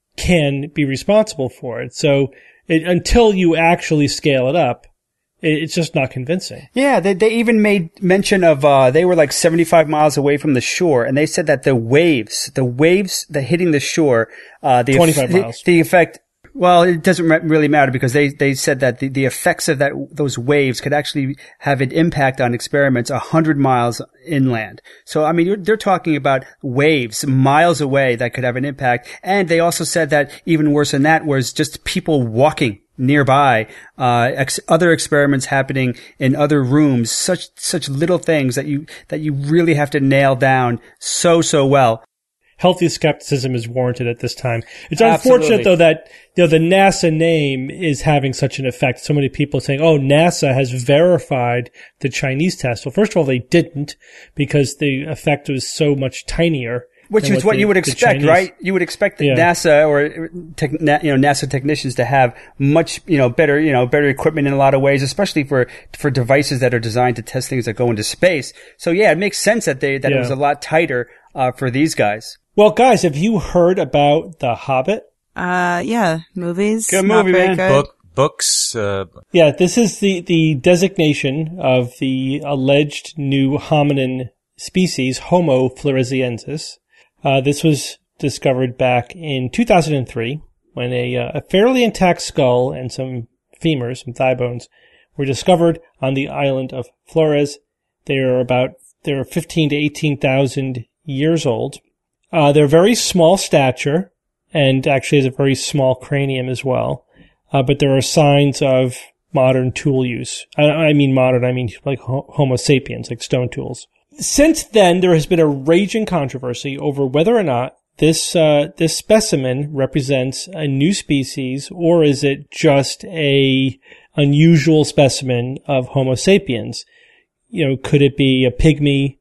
can be responsible for it. So it, until you actually scale it up, it's just not convincing.
Yeah, they they even made mention of, uh, they were like seventy-five miles away from the shore, and they said that the waves, the waves that hitting the shore, uh, the,
twenty-five
eff-
miles.
The, the effect, well, it doesn't re- really matter because they, they said that the, the effects of that, those waves could actually have an impact on experiments a hundred miles inland. So, I mean, you're, they're talking about waves miles away that could have an impact. And they also said that even worse than that was just people walking nearby, uh, ex- other experiments happening in other rooms, such, such little things that you, that you really have to nail down so, so well.
Healthy skepticism is warranted at this time. It's
Absolutely.
unfortunate though that, you know, the NASA name is having such an effect. So many people saying, oh, NASA has verified the Chinese test. Well, first of all, they didn't because the effect was so much tinier.
Which is what
the,
you would expect, right? You would expect that
yeah.
NASA or tech, you know, NASA technicians to have much, you know, better, you know, better equipment in a lot of ways, especially for, for devices that are designed to test things that go into space. So yeah, it makes sense that they, that
yeah.
it was a lot tighter, uh, for these guys.
Well, guys, have you heard about The Hobbit?
Uh, yeah, movies.
Good
not
movie,
very
man.
Good.
Book, books, uh,
Yeah, this is the, the designation of the alleged new hominin species, Homo floresiensis. Uh, this was discovered back in two thousand three when a, uh, a fairly intact skull and some femurs, some thigh bones, were discovered on the island of Flores. They are about, they're fifteen to eighteen thousand years old. Uh, they're very small stature and actually has a very small cranium as well. Uh, but there are signs of modern tool use. I, I mean modern, I mean like Homo sapiens, like stone tools. Since then, there has been a raging controversy over whether or not this uh, this specimen represents a new species or is it just a unusual specimen of Homo sapiens. You know, could it be a pygmy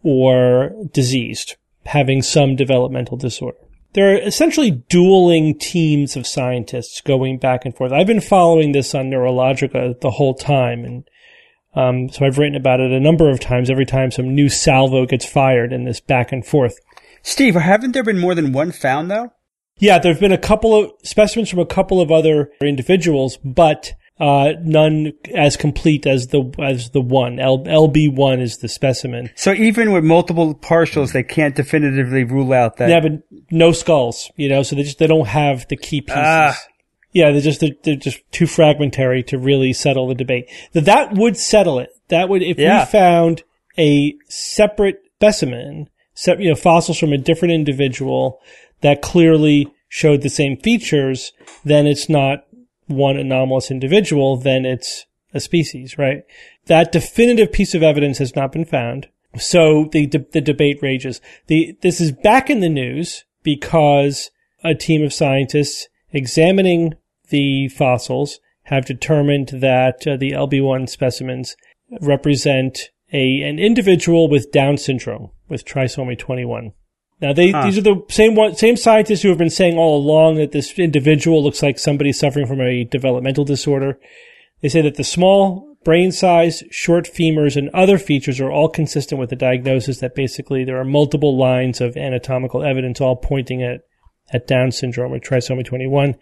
or diseased, having some developmental disorder? There are essentially dueling teams of scientists going back and forth. I've been following this on Neurologica the whole time, and Um, so I've written about it a number of times, every time some new salvo gets fired in this back and forth.
Steve, haven't there been more than one found though?
Yeah, there have been a couple of specimens from a couple of other individuals, but, uh, none as complete as the, as the one. L, LB1 is the specimen.
So even with multiple partials, they can't definitively rule out that.
Yeah, but no skulls, you know, so they just, they don't have the key pieces.
Ah.
Yeah, they're just, they're, they're just too fragmentary to really settle the debate. That, that would settle it. That would, if
Yeah.
we found a separate specimen, se- you know, fossils from a different individual that clearly showed the same features, then it's not one anomalous individual, then it's a species, right? That definitive piece of evidence has not been found. So the de- the debate rages. The This is back in the news because a team of scientists examining the fossils have determined that uh, the L B one specimens represent a an individual with Down syndrome, with trisomy twenty-one. Now, they huh. these are the same one, same scientists who have been saying all along that this individual looks like somebody suffering from a developmental disorder. They say that the small brain size, short femurs, and other features are all consistent with the diagnosis that basically there are multiple lines of anatomical evidence all pointing at, at Down syndrome or trisomy twenty-one.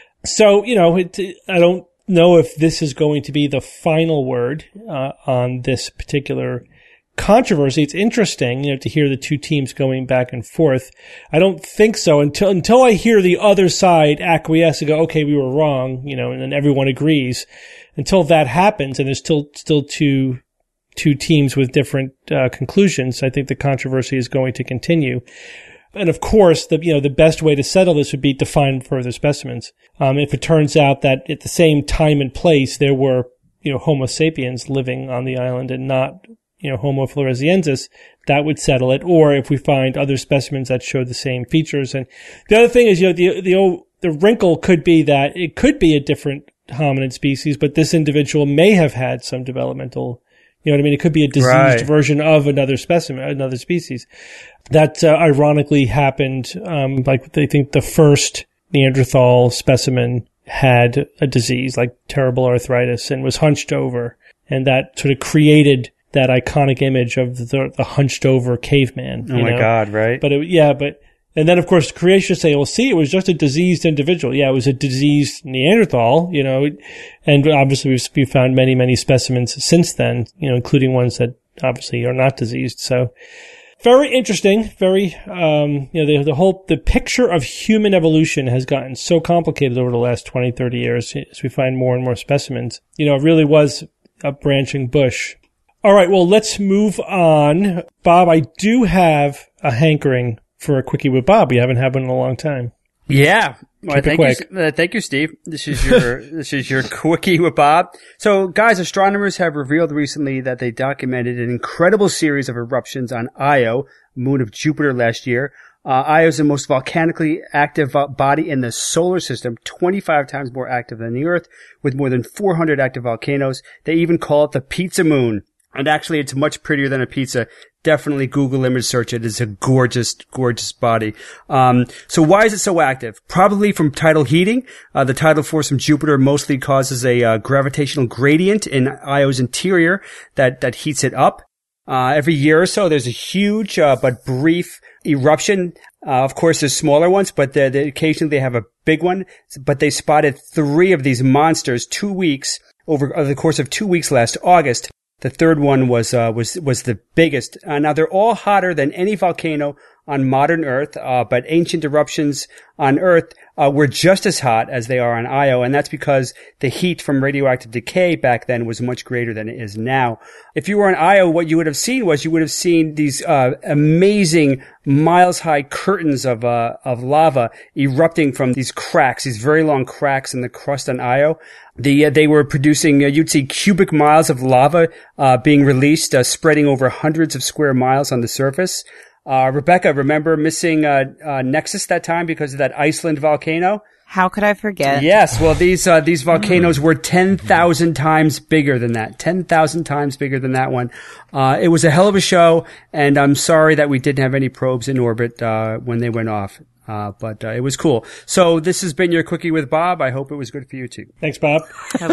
So, you know, it, I don't know if this is going to be the final word uh, on this particular controversy. It's interesting, you know, to hear the two teams going back and forth. I don't think so until until I hear the other side acquiesce and go, okay, we were wrong, you know, and then everyone agrees. Until that happens, and there's still still two two teams with different uh, conclusions, I think the controversy is going to continue. And of course, the you know the best way to settle this would be to find further specimens. Um, if it turns out that at the same time and place there were you know Homo sapiens living on the island and not you know Homo floresiensis, that would settle it. Or if we find other specimens that show the same features. And the other thing is, you know, the the old, the wrinkle could be that it could be a different hominid species, but this individual may have had some developmental, you know what I mean? It could be a diseased right. version of another specimen, another species. That uh, ironically happened, um, like they think the first Neanderthal specimen had a disease like terrible arthritis and was hunched over. And that sort of created that iconic image of the, the hunched over caveman.
Oh
you
my
know?
God, right?
But it, yeah, but, and then of course creationists say, well, see, it was just a diseased individual. Yeah, it was a diseased Neanderthal, you know, and obviously we've, we've found many, many specimens since then, you know, including ones that obviously are not diseased. So very interesting, very, um, you know, the, the whole, the picture of human evolution has gotten so complicated over the last twenty, thirty years as we find more and more specimens. You know, it really was a branching bush. All right, well, let's move on. Bob, I do have a hankering for a quickie with Bob. We haven't had one in a long time.
Yeah. Well,
Keep
thank
it quick.
you, uh, thank you, Steve. This is your this is your quickie with Bob. So, guys, astronomers have revealed recently that they documented an incredible series of eruptions on Io, moon of Jupiter, last year. Uh, Io is the most volcanically active body in the solar system, twenty-five times more active than the Earth, with more than four hundred active volcanoes. They even call it the pizza moon. And actually, it's much prettier than a pizza. Definitely Google image search it. It's a gorgeous, gorgeous body. Um, so why is it so active? Probably from tidal heating. Uh, the tidal force from Jupiter mostly causes a uh, gravitational gradient in Io's interior that, that heats it up. Uh, every year or so, there's a huge, uh, but brief eruption. Uh, of course, there's smaller ones, but the, the, occasionally they have a big one. But they spotted three of these monsters two weeks over, over the course of two weeks last August. The third one was, uh, was, was the biggest. Uh, now they're all hotter than any volcano on modern Earth, uh, but ancient eruptions on Earth, uh, were just as hot as they are on Io, and that's because the heat from radioactive decay back then was much greater than it is now. If you were on Io, what you would have seen was you would have seen these, uh, amazing miles-high curtains of, uh, of lava erupting from these cracks, these very long cracks in the crust on Io. The, uh, they were producing, uh, you'd see cubic miles of lava, uh, being released, uh, spreading over hundreds of square miles on the surface. Uh, Rebecca, remember missing, uh, uh, Nexus that time because of that Iceland volcano?
How could I forget?
Yes. Well, these, uh, these volcanoes were ten thousand times bigger than that. ten thousand times bigger than that one. Uh, it was a hell of a show, and I'm sorry that we didn't have any probes in orbit, uh, when they went off. Uh, but, uh, it was cool. So this has been your quickie with Bob. I hope it was good for you too.
Thanks, Bob.
That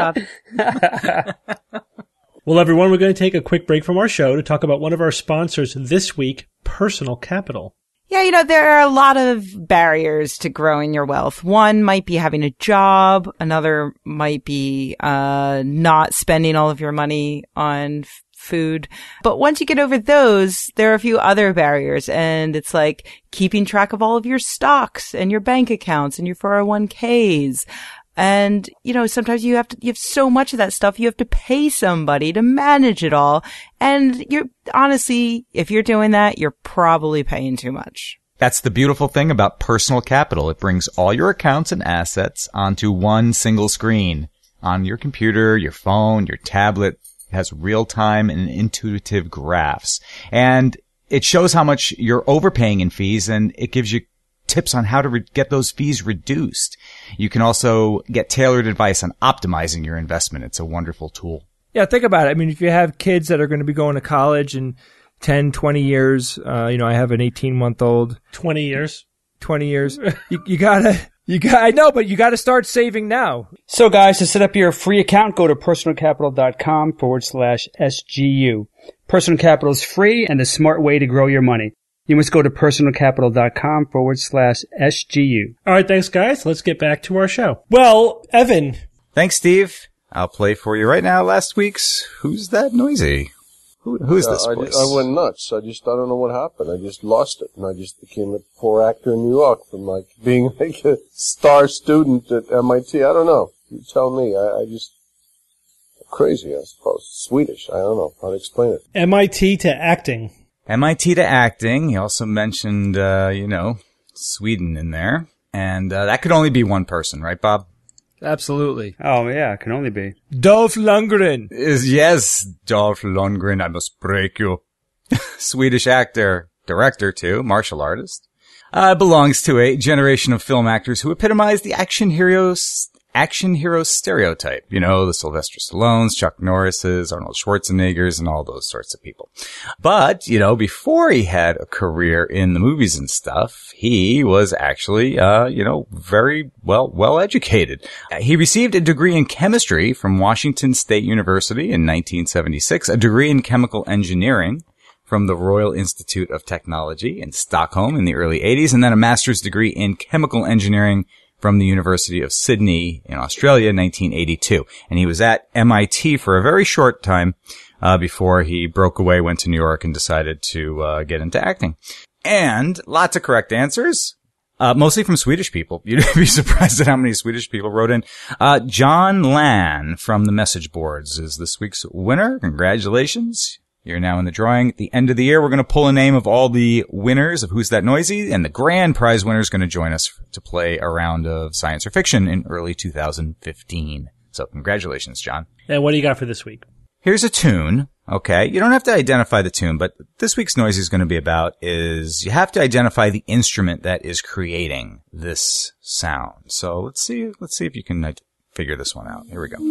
was good, Bob.
Well, everyone, we're going to take a quick break from our show to talk about one of our sponsors this week, Personal Capital.
Yeah, you know, there are a lot of barriers to growing your wealth. One might be having a job. Another might be uh not spending all of your money on f- food. But once you get over those, there are a few other barriers. And it's like keeping track of all of your stocks and your bank accounts and your four oh one k's. And, you know, sometimes you have to, you have so much of that stuff, you have to pay somebody to manage it all. And you're, honestly, if you're doing that, you're probably paying too much.
That's the beautiful thing about Personal Capital. It brings all your accounts and assets onto one single screen. On your computer, your phone, your tablet, It has real-time and intuitive graphs. And it shows how much you're overpaying in fees, and it gives you tips on how to re- get those fees reduced. You can also get tailored advice on optimizing your investment. It's a wonderful tool.
Yeah, think about it. I mean, if you have kids that are going to be going to college in ten, twenty years, uh, you know, I have an eighteen-month-old.
twenty years.
twenty years. you, you gotta, you got, I know, but you gotta start saving now.
So guys, to set up your free account, go to personalcapital.com forward slash SGU. Personal Capital is free and the smart way to grow your money. You must go to personalcapital.com forward slash SGU.
All right, thanks, guys. Let's get back to our show. Well, Evan.
Thanks, Steve. I'll play for you right now last week's Who's That Noisy? Who, who's
uh,
this
I,
voice?
I went nuts. I just, I don't know what happened. I just lost it. And I just became a poor actor in New York from like being like a star student at M I T. I don't know. You tell me. I, I just, crazy, I suppose. Swedish. I don't know how to explain it.
M I T to acting.
M I T to acting. He also mentioned, uh, you know, Sweden in there. And uh, that could only be one person, right, Bob?
Absolutely.
Oh, yeah, it can only be.
Dolph Lundgren.
Is yes, Dolph Lundgren, I must break you. Swedish actor, director too, martial artist. Uh, belongs to a generation of film actors who epitomize the action heroes, action hero stereotype. You know, the Sylvester Stallones, Chuck Norrises, Arnold Schwarzeneggers, and all those sorts of people. But, you know, before he had a career in the movies and stuff, he was actually, uh, you know, very well, well educated. He received a degree in chemistry from Washington State University in nineteen seventy-six, a degree in chemical engineering from the Royal Institute of Technology in Stockholm in the early eighties, and then a master's degree in chemical engineering from the University of Sydney in Australia in nineteen eighty-two. And he was at M I T for a very short time uh, before he broke away, went to New York, and decided to uh, get into acting. And lots of correct answers, uh, mostly from Swedish people. You'd be surprised at how many Swedish people wrote in. Uh, John Lan from the message boards is this week's winner. Congratulations. You're now in the drawing. At the end of the year, we're going to pull a name of all the winners of Who's That Noisy, and the grand prize winner is going to join us to play a round of science or fiction in early two thousand fifteen. So congratulations, John.
And what do you got for this week?
Here's a tune. Okay. You don't have to identify the tune, but this week's noise is going to be about is you have to identify the instrument that is creating this sound. So let's see, let's see if you can figure this one out. Here we go.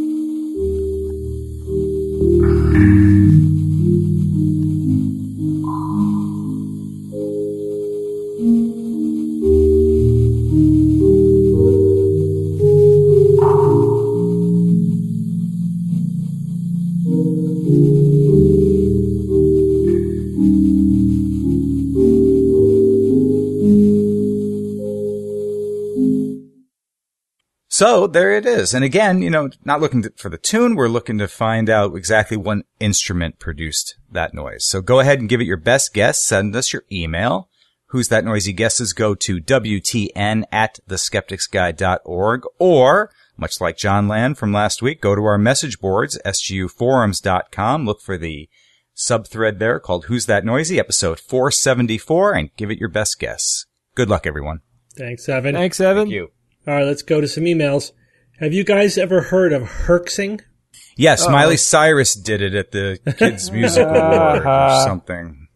So there it is. And again, you know, not looking to, for the tune, we're looking to find out exactly what instrument produced that noise. So go ahead and give it your best guess. Send us your email. Who's That Noisy Guesses go to W T N at the skeptics guide dot org, or, much like John Land from last week, go to our message boards, S G U forums dot com. Look for the subthread there called Who's That Noisy, episode four seventy-four, and give it your best guess. Good luck, everyone.
Thanks, Evan.
Thanks, Evan.
Thank you.
All right, let's go to some emails. Have you guys ever heard of herxing?
Yes, yeah, Miley Cyrus did it at the Kids Music Award or something.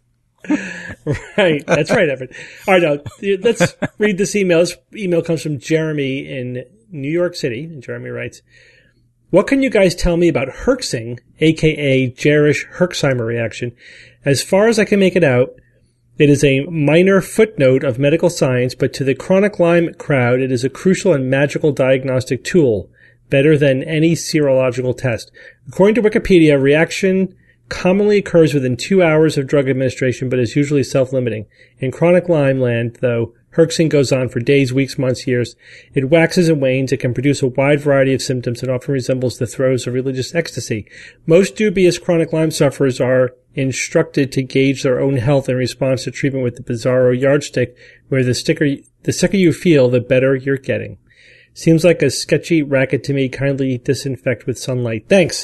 Right, that's right, Evan. All right, now, let's read this email. This email comes from Jeremy in New York City. And Jeremy writes, what can you guys tell me about herxing, a k a. Jerish-Herxheimer reaction? As far as I can make it out, it is a minor footnote of medical science, but to the chronic Lyme crowd, it is a crucial and magical diagnostic tool, better than any serological test. According to Wikipedia, reaction commonly occurs within two hours of drug administration, but is usually self-limiting. In chronic Lyme land, though, herxing goes on for days, weeks, months, years. It waxes and wanes. It can produce a wide variety of symptoms and often resembles the throes of religious ecstasy. Most dubious chronic Lyme sufferers are instructed to gauge their own health in response to treatment with the Bizarro yardstick, where the sticker, the sicker you feel, the better you're getting. Seems like a sketchy racket to me. Kindly disinfect with sunlight. Thanks.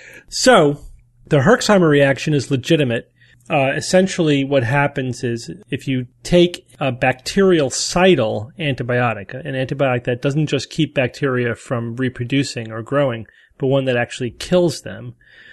So, the Herxheimer reaction is legitimate. Uh, essentially what happens is if you take a bactericidal antibiotic, an antibiotic that doesn't just keep bacteria from reproducing or growing, but one that actually kills them,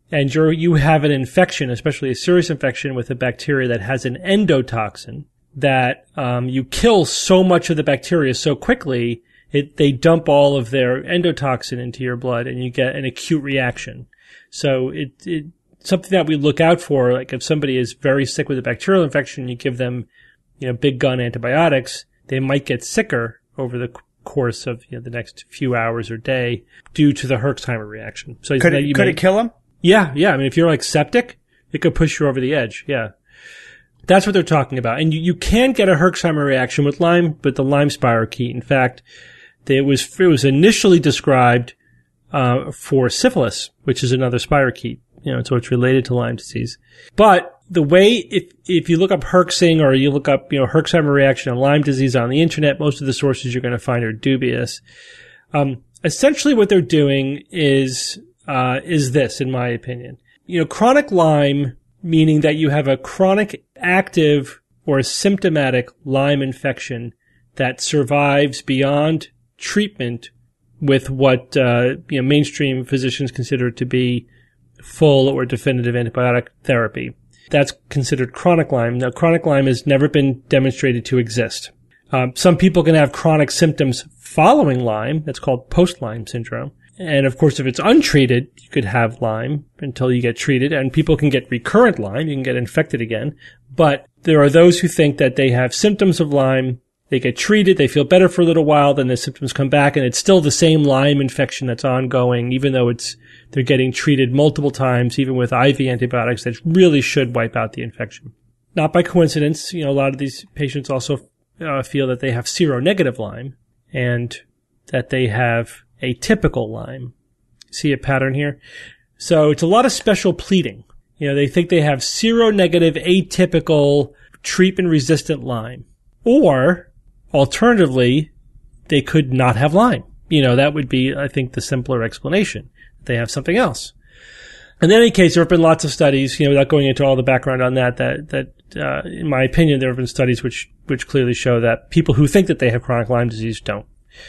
and you're, you have an infection, especially a serious infection with a bacteria that has an endotoxin, that um, you kill so much of the bacteria so quickly, it, they dump all of their endotoxin into your blood, and you get an acute reaction. So it, it something that we look out for, like if somebody is very sick with a bacterial infection, you give them, you know, big gun antibiotics, they might get sicker over the course of, you know, the next few hours or day due to the Herxheimer reaction. So
Could
you
it, could
may-
it kill him?
Yeah, yeah. I mean, if you're like septic, it could push you over the edge. Yeah. That's what they're talking about. And you, you can get a Herxheimer reaction with Lyme, but the Lyme spirochete. In fact, it was, it was initially described, uh, for syphilis, which is another spirochete. You know, so it's related to Lyme disease. But the way, if, if you look up Herxing or you look up, you know, Herxheimer reaction on Lyme disease on the internet, most of the sources you're going to find are dubious. Um, essentially what they're doing is, uh, is this, in my opinion. You know, chronic Lyme, meaning that you have a chronic active or symptomatic Lyme infection that survives beyond treatment with what, uh, you know, mainstream physicians consider to be full or definitive antibiotic therapy. That's considered chronic Lyme. Now, chronic Lyme has never been demonstrated to exist. Um, some people can have chronic symptoms following Lyme. That's called post-Lyme syndrome. And of course, if it's untreated, you could have Lyme until you get treated. And people can get recurrent Lyme. You can get infected again. But there are those who think that they have symptoms of Lyme. They get treated, they feel better for a little while, then the symptoms come back, and it's still the same Lyme infection that's ongoing, even though it's they're getting treated multiple times, even with I V antibiotics that really should wipe out the infection. Not by coincidence, you know, a lot of these patients also uh, feel that they have seronegative Lyme and that they have atypical Lyme. See a pattern here? So it's a lot of special pleading. You know, they think they have seronegative, atypical, treatment-resistant Lyme. Or, alternatively, they could not have Lyme. You know, that would be, I think, the simpler explanation. They have something else. In any case, there have been lots of studies, you know, without going into all the background on that, that, that, uh, in my opinion, there have been studies which, which clearly show that people who think that they have chronic Lyme disease don't.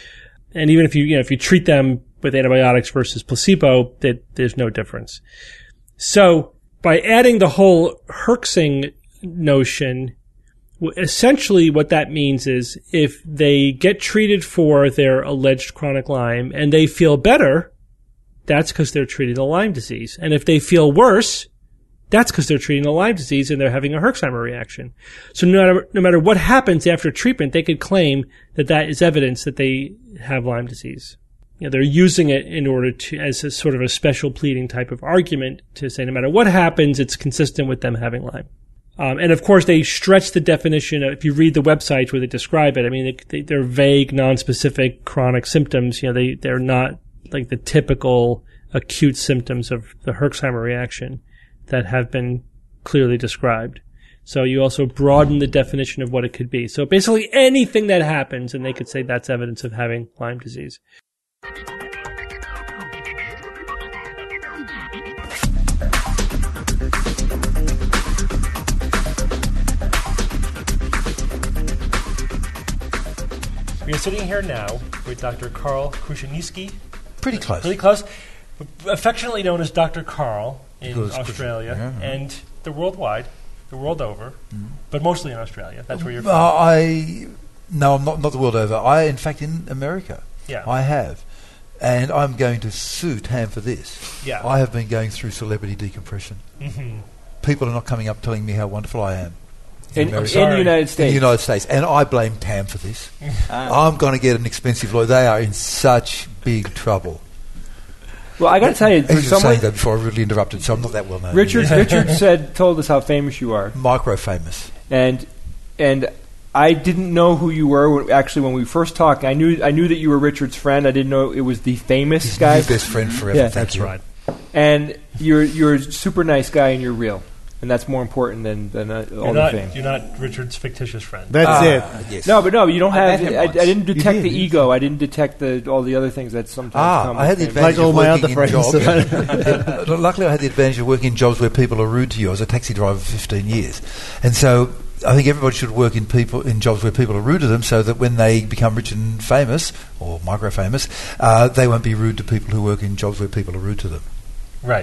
And even if you, you know, if you treat them with antibiotics versus placebo, that there's no difference. So, by adding the whole Herxing notion, essentially what that means is if they get treated for their alleged chronic Lyme and they feel better, that's because they're treating a Lyme disease. And if they feel worse, that's because they're treating a Lyme disease and they're having a Herxheimer reaction. So no matter, no matter what happens after treatment, they could claim that that is evidence that they have Lyme disease. You know, they're using it in order to, as a sort of a special pleading type of argument to say no matter what happens, it's consistent with them having Lyme. Um, and of course, they stretch the definition. If you read the websites where they describe it, I mean, they, they're vague, non-specific chronic symptoms. You know, they, they're not like the typical acute symptoms of the Herxheimer reaction that have been clearly described. So you also broaden the definition of what it could be. So basically anything that happens, and they could say that's evidence of having Lyme disease. We are sitting here now with Doctor Karl Kruszelnicki.
Pretty close.
Pretty close. Affectionately known as Doctor Karl in
Because
Australia
yeah, yeah.
and the worldwide, the world over, mm. but mostly in Australia. That's where you're from.
Uh, I no, I'm not not the world over. I, in fact, in America.
Yeah.
I have, and I'm going to sue Tam for this.
Yeah.
I have been going through celebrity decompression.
Mm-hmm.
People are not coming up telling me how wonderful I am.
In, in
America.
the United States.
In the United States. And I blame Tam for this. I'm going to get an expensive lawyer. They are in such big trouble.
Well, I got to tell you,
As you were
someone,
saying that before I really interrupted, so I'm not that well known.
Richard, Richard said, told us how famous you are.
Micro-famous.
And and I didn't know who you were actually when we first talked. I knew I knew that you were Richard's friend. I didn't know it was the famous
He's
guy.
his best friend forever.
Yeah.
Thank
That's
you.
right.
And you're you're a super nice guy and you're real. And that's more important than, than uh, all
You're
the
not,
fame.
you're not Richard's fictitious friend.
That's
Ah,
it.
Yes.
No, but no, you don't
I
have.
met him
I, I
once.
didn't detect
You
the
did,
ego. I didn't detect the all the other things that sometimes
Ah,
come.
I had the
with fame.
advantage
Like all
of
my
working
other
in
friends.
jobs. Luckily, I had the advantage of working in jobs where people are rude to you. I was a taxi driver for fifteen years, and so I think everybody should work in people in jobs where people are rude to them, so that when they become rich and famous or micro famous, uh, they won't be rude to people who work in jobs where people are rude to them.
Right.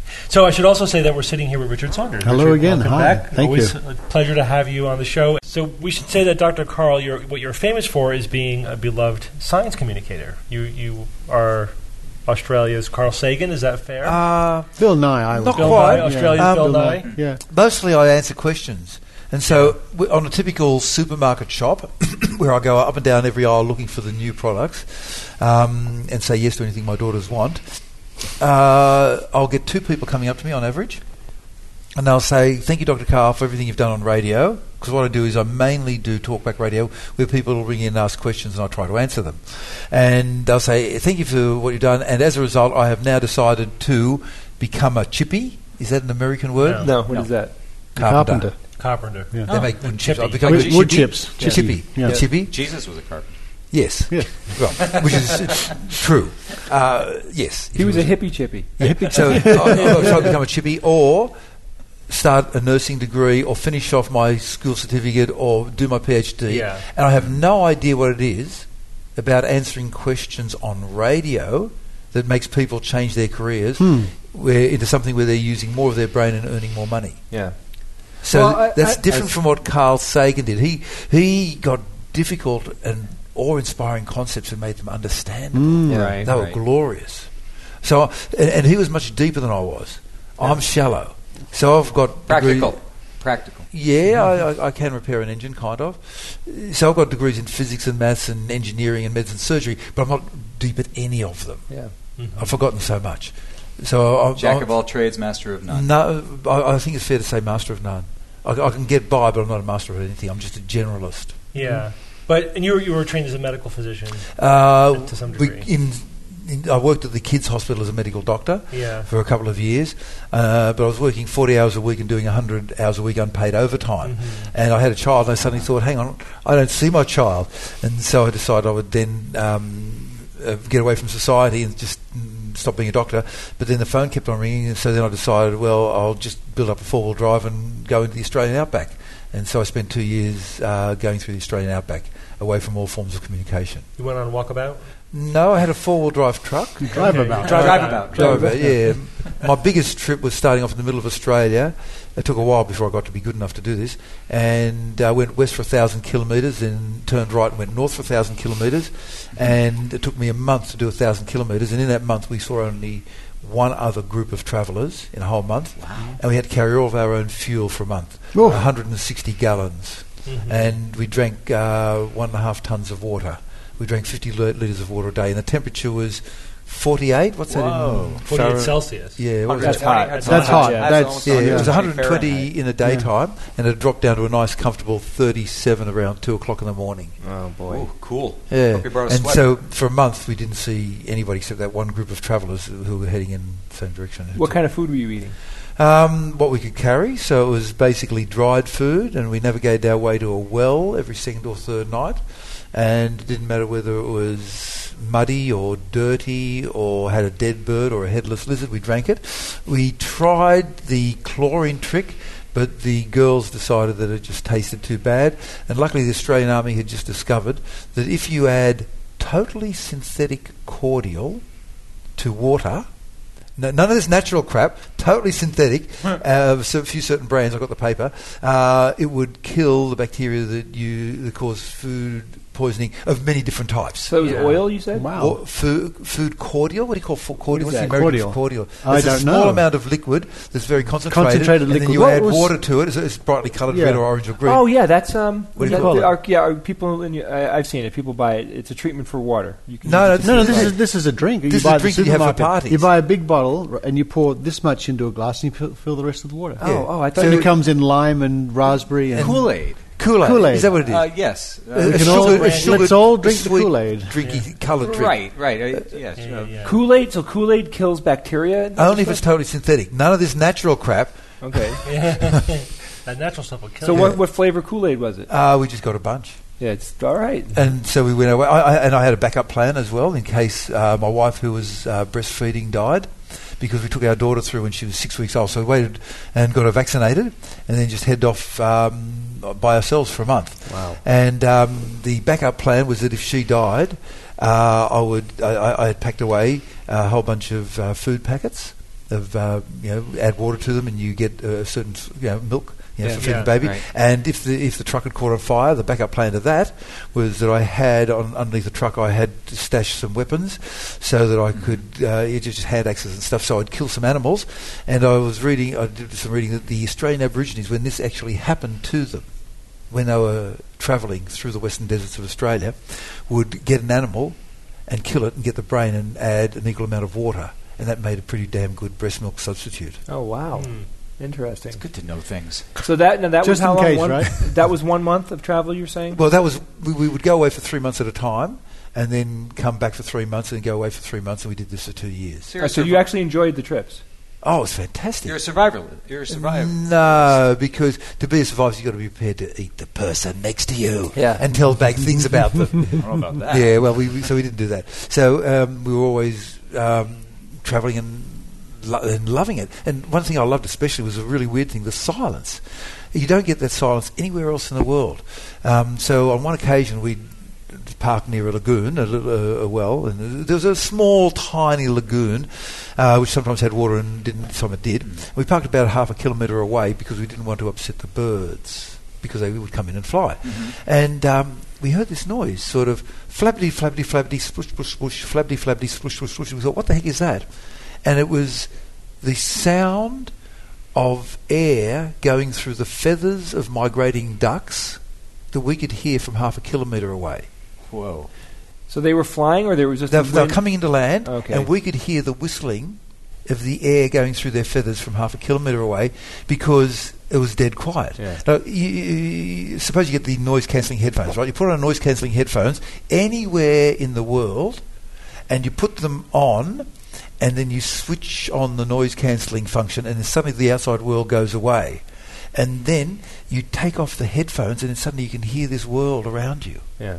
So I should also say that we're sitting here with Richard Saunders.
Hello
Richard,
again.
welcome
Hi.
back.
Thank
Always
you.
a pleasure to have you on the show. So we should say that Doctor Carl, you're, what you're famous for is being a beloved science communicator. You you are Australia's Carl Sagan. Is that fair?
Uh,
Bill Nye, I
Not
was.
Bill
quite.
Nye, Australia's
Um,
Bill
Bill
Nye.
Nye. Yeah.
mostly I answer questions. And so w on a typical supermarket shop, where I go up and down every aisle looking for the new products um, and say yes to anything my daughters want, uh, I'll get two people coming up to me on average. And they'll say, thank you, Doctor Carl, for everything you've done on radio. Because what I do is I mainly do talkback radio where people will ring in and ask questions and I try to answer them. And they'll say, thank you for what you've done. And as a result, I have now decided to become a chippy. Is that an American word?
No, what is that?
Carpenter.
Carpenter.
Yeah.
They make wooden chips.
chippy.
I've become
Wood-
a
wood
chippy.
chips.
Chippy. Chippy.
Yeah.
Chippy.
Jesus was a carpenter.
Yes.
Yeah.
Well, which is uh, true. Uh, yes.
He was a hippie chippy.
So I've got to try to become a chippy or start a nursing degree or finish off my school certificate or do my PhD.
Yeah.
And I have no idea what it is about answering questions on radio that makes people change their careers
Hmm.
where into something where they're using more of their brain and earning more money.
Yeah.
So
Well, I-
that's
I-
different from what Carl Sagan did. He he got difficult and awe-inspiring concepts and made them understandable.
Mm.
Right.
They were
right.
glorious. So, and, and he was much deeper than I was. I'm shallow. So I've got
Practical.
degree-
Practical.
Yeah, I, I, I can repair an engine, kind of. So I've got degrees in physics and maths and engineering and medicine surgery, but I'm not deep at any of them.
Yeah.
I've forgotten so much. So I'm,
Jack
I'm,
of all trades, master of none.
No, I, I think it's fair to say master of none. I, I can get by, but I'm not a master of anything. I'm just a generalist.
Yeah. But and you were, you were trained as a medical physician.
Uh,
To some
we,
degree.
in, in, I worked at the kids' hospital as a medical doctor
Yeah.
for a couple of years, uh, but I was working forty hours a week and doing one hundred hours a week unpaid overtime.
Mm-hmm.
And I had a child, and I suddenly thought, hang on, I don't see my child. And so I decided I would then um, uh, get away from society and just mm, stop being a doctor. But then the phone kept on ringing, and so then I decided, well, I'll just build up a four-wheel drive and go into the Australian outback. And so I spent two years uh, going through the Australian outback, away from all forms of communication.
You went on a walkabout?
No, I had a four-wheel drive truck.
Drive
Okay.
about.
Drive,
Drive
about.
about.
Drive about, yeah. My biggest trip was starting off in the middle of Australia. It took a while before I got to be good enough to do this. And I uh, went west for a thousand kilometres, then turned right and went north for a thousand kilometres. And it took me a month to do a thousand kilometres. And in that month, we saw only one other group of travellers in a whole month.
Wow.
And we had to carry all of our own fuel for a month,
Oof.
one hundred sixty gallons.
Mhm.
And we drank uh, one and a half tonnes of water. We drank fifty li- litres of water a day, and the temperature was forty-eight. What's
Whoa.
that in
forty-eight
Fahrenheit?
Celsius.
Yeah, what is
That's
that?
hot.
That's
That's hot.
Yeah.
That's
almost
Yeah,
yeah.
it was
one
one
hundred
hundred twenty
Fahrenheit.
in the daytime, and it dropped down to a nice, comfortable thirty-seven around two o'clock in the morning.
Oh boy.
Ooh, cool.
Yeah,
Hope you brought a
and
sweater.
so for a month we didn't see anybody except that one group of travellers who were heading in the same direction.
What kind of food were you eating?
Um, what we could carry, so it was basically dried food, and we navigated our way to a well every second or third night, and it didn't matter whether it was muddy or dirty or had a dead bird or a headless lizard, we drank it. We tried the chlorine trick, but the girls decided that it just tasted too bad, and luckily the Australian Army had just discovered that if you add totally synthetic cordial to water, no, none of this natural crap, totally synthetic, uh, so a few certain brands, I got the paper, uh, it would kill the bacteria that you that cause food poisoning of many different types.
So it was
Yeah.
oil, you said?
Wow.
Or food, food cordial? What do you call fo- cordial?
What is
What's the
that?
American
Cordial.
for cordial?
I
It's a
don't
small
know.
amount of liquid that's very concentrated.
Concentrated
and
liquid.
then you
What
add
was-
water to it. It's, it's brightly coloured
Yeah.
red or orange or green.
Oh yeah, that's um.
What do you
that-
call it?
are- yeah, are people in your, I, I've seen it. People buy it. It's a treatment for water. You can
No,
use it
no,
to
No, no,
save
this
life.
is this is a drink.
This
you
is
buy
a
at the
drink that you have for
supermarket.
parties.
You buy a big bottle r- and you pour this much into a glass and you fill, fill the rest of the water.
Oh, oh, I thought
And
So-
it comes in lime and raspberry and
Kool-Aid.
Kool-Aid.
Kool-Aid.
Is that what it is?
Uh, yes. Uh,
A
We can
sugar-
all-
a
let's
sugared-
all drink the
sweet,
Kool-Aid.
Drinky coloured drink.
right, right. Uh, yes.
Yeah, yeah, yeah.
Kool-Aid. So Kool-Aid kills bacteria.
Only if it's totally synthetic. None of this natural crap.
Okay.
That natural stuff will kill
So
you.
what what flavor Kool-Aid was it?
Uh, we just got a bunch.
Yeah, it's all right.
And so we went away. I, I, and I had a backup plan as well in case uh, my wife, who was uh, breastfeeding, died, because we took our daughter through when she was six weeks old. So we waited and got her vaccinated, and then just headed off um, by ourselves for a month.
Wow.
And um, the backup plan was that if she died, uh, I would. I, I I had packed away a whole bunch of uh, food packets of uh, you know, add water to them and you get a certain you know, milk. You know,
Yeah.
for feeding
Yeah,
the baby.
right.
And if the if the truck had caught on fire, the backup plan to that was that I had on underneath the truck I had to stash some weapons so that I could uh, it just hand axes and stuff. So I'd kill some animals. And I was reading, I did some reading that the Australian Aborigines, when this actually happened to them, when they were travelling through the western deserts of Australia, would get an animal and kill it and get the brain and add an equal amount of water, and that made a pretty damn good breast milk substitute.
Oh wow,
Hmm.
interesting.
It's good to know things.
So that now that was
Just
how
in
long?
case,
one,
right?
That was one month of travel. You're saying?
Well, that was we, we would go away for three months at a time, and then come back for three months, and then go away for three months, and we did this for two years.
Uh, so you actually enjoyed the trips?
Oh, it's fantastic.
You're a survivor. You're a survivor.
No, because to be a survivor, you've got to be prepared to eat the person next to you
Yeah.
and tell bad things about them.
I don't know about that.
Yeah, well, we, we so we didn't do that. So um, we were always um, travelling and, lo- and loving it. And one thing I loved especially was a really weird thing: the silence. You don't get that silence anywhere else in the world. Um, so on one occasion, we parked near a lagoon, a, a, a well, and there was a small, tiny lagoon uh, which sometimes had water and didn't. Some it did. We parked about half a kilometre away because we didn't want to upset the birds because they would come in and fly.
Mm-hmm.
And um, we heard this noise, sort of flappity, flappity, flappity, splush, splush, splush, flappity, flappity, splush, splush, splush. We thought, what the heck is that? And it was the sound of air going through the feathers of migrating ducks that we could hear from half a kilometre away.
Whoa.
So they were flying, or there was just
They,
a
they were
wind-
coming into land,
Okay.
and we could hear the whistling of the air going through their feathers from half a kilometre away because it was dead quiet.
Yeah.
Now, you, you, suppose you get the noise-cancelling headphones, right? You put on noise-cancelling headphones anywhere in the world, and you put them on, and then you switch on the noise-cancelling function, and then suddenly the outside world goes away. And then you take off the headphones, and then suddenly you can hear this world around you.
Yeah.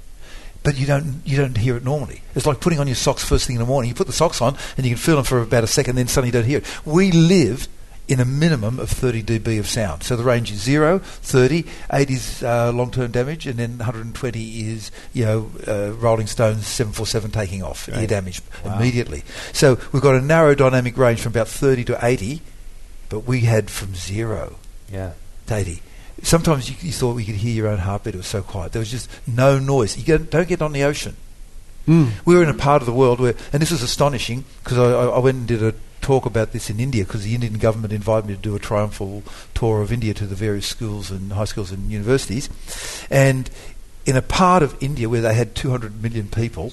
But you don't you don't hear it normally. It's like putting on your socks first thing in the morning. You put the socks on and you can feel them for about a second, then suddenly you don't hear it. We live in a minimum of thirty decibels of sound. So the range is zero, thirty, eighty is uh, long-term damage, and then one hundred twenty is, you know, uh, Rolling Stones seven forty-seven taking off, ear damage immediately. So we've got a narrow dynamic range from about thirty to eighty, but we had from zero
Yeah.
to eighty. Sometimes you, you thought we could hear your own heartbeat. It was so quiet. There was just no noise. You get, don't get on the ocean.
Mm.
We were in a part of the world where, and this was astonishing because I, I went and did a talk about this in India because the Indian government invited me to do a triumphal tour of India to the various schools and high schools and universities. And in a part of India where they had two hundred million people,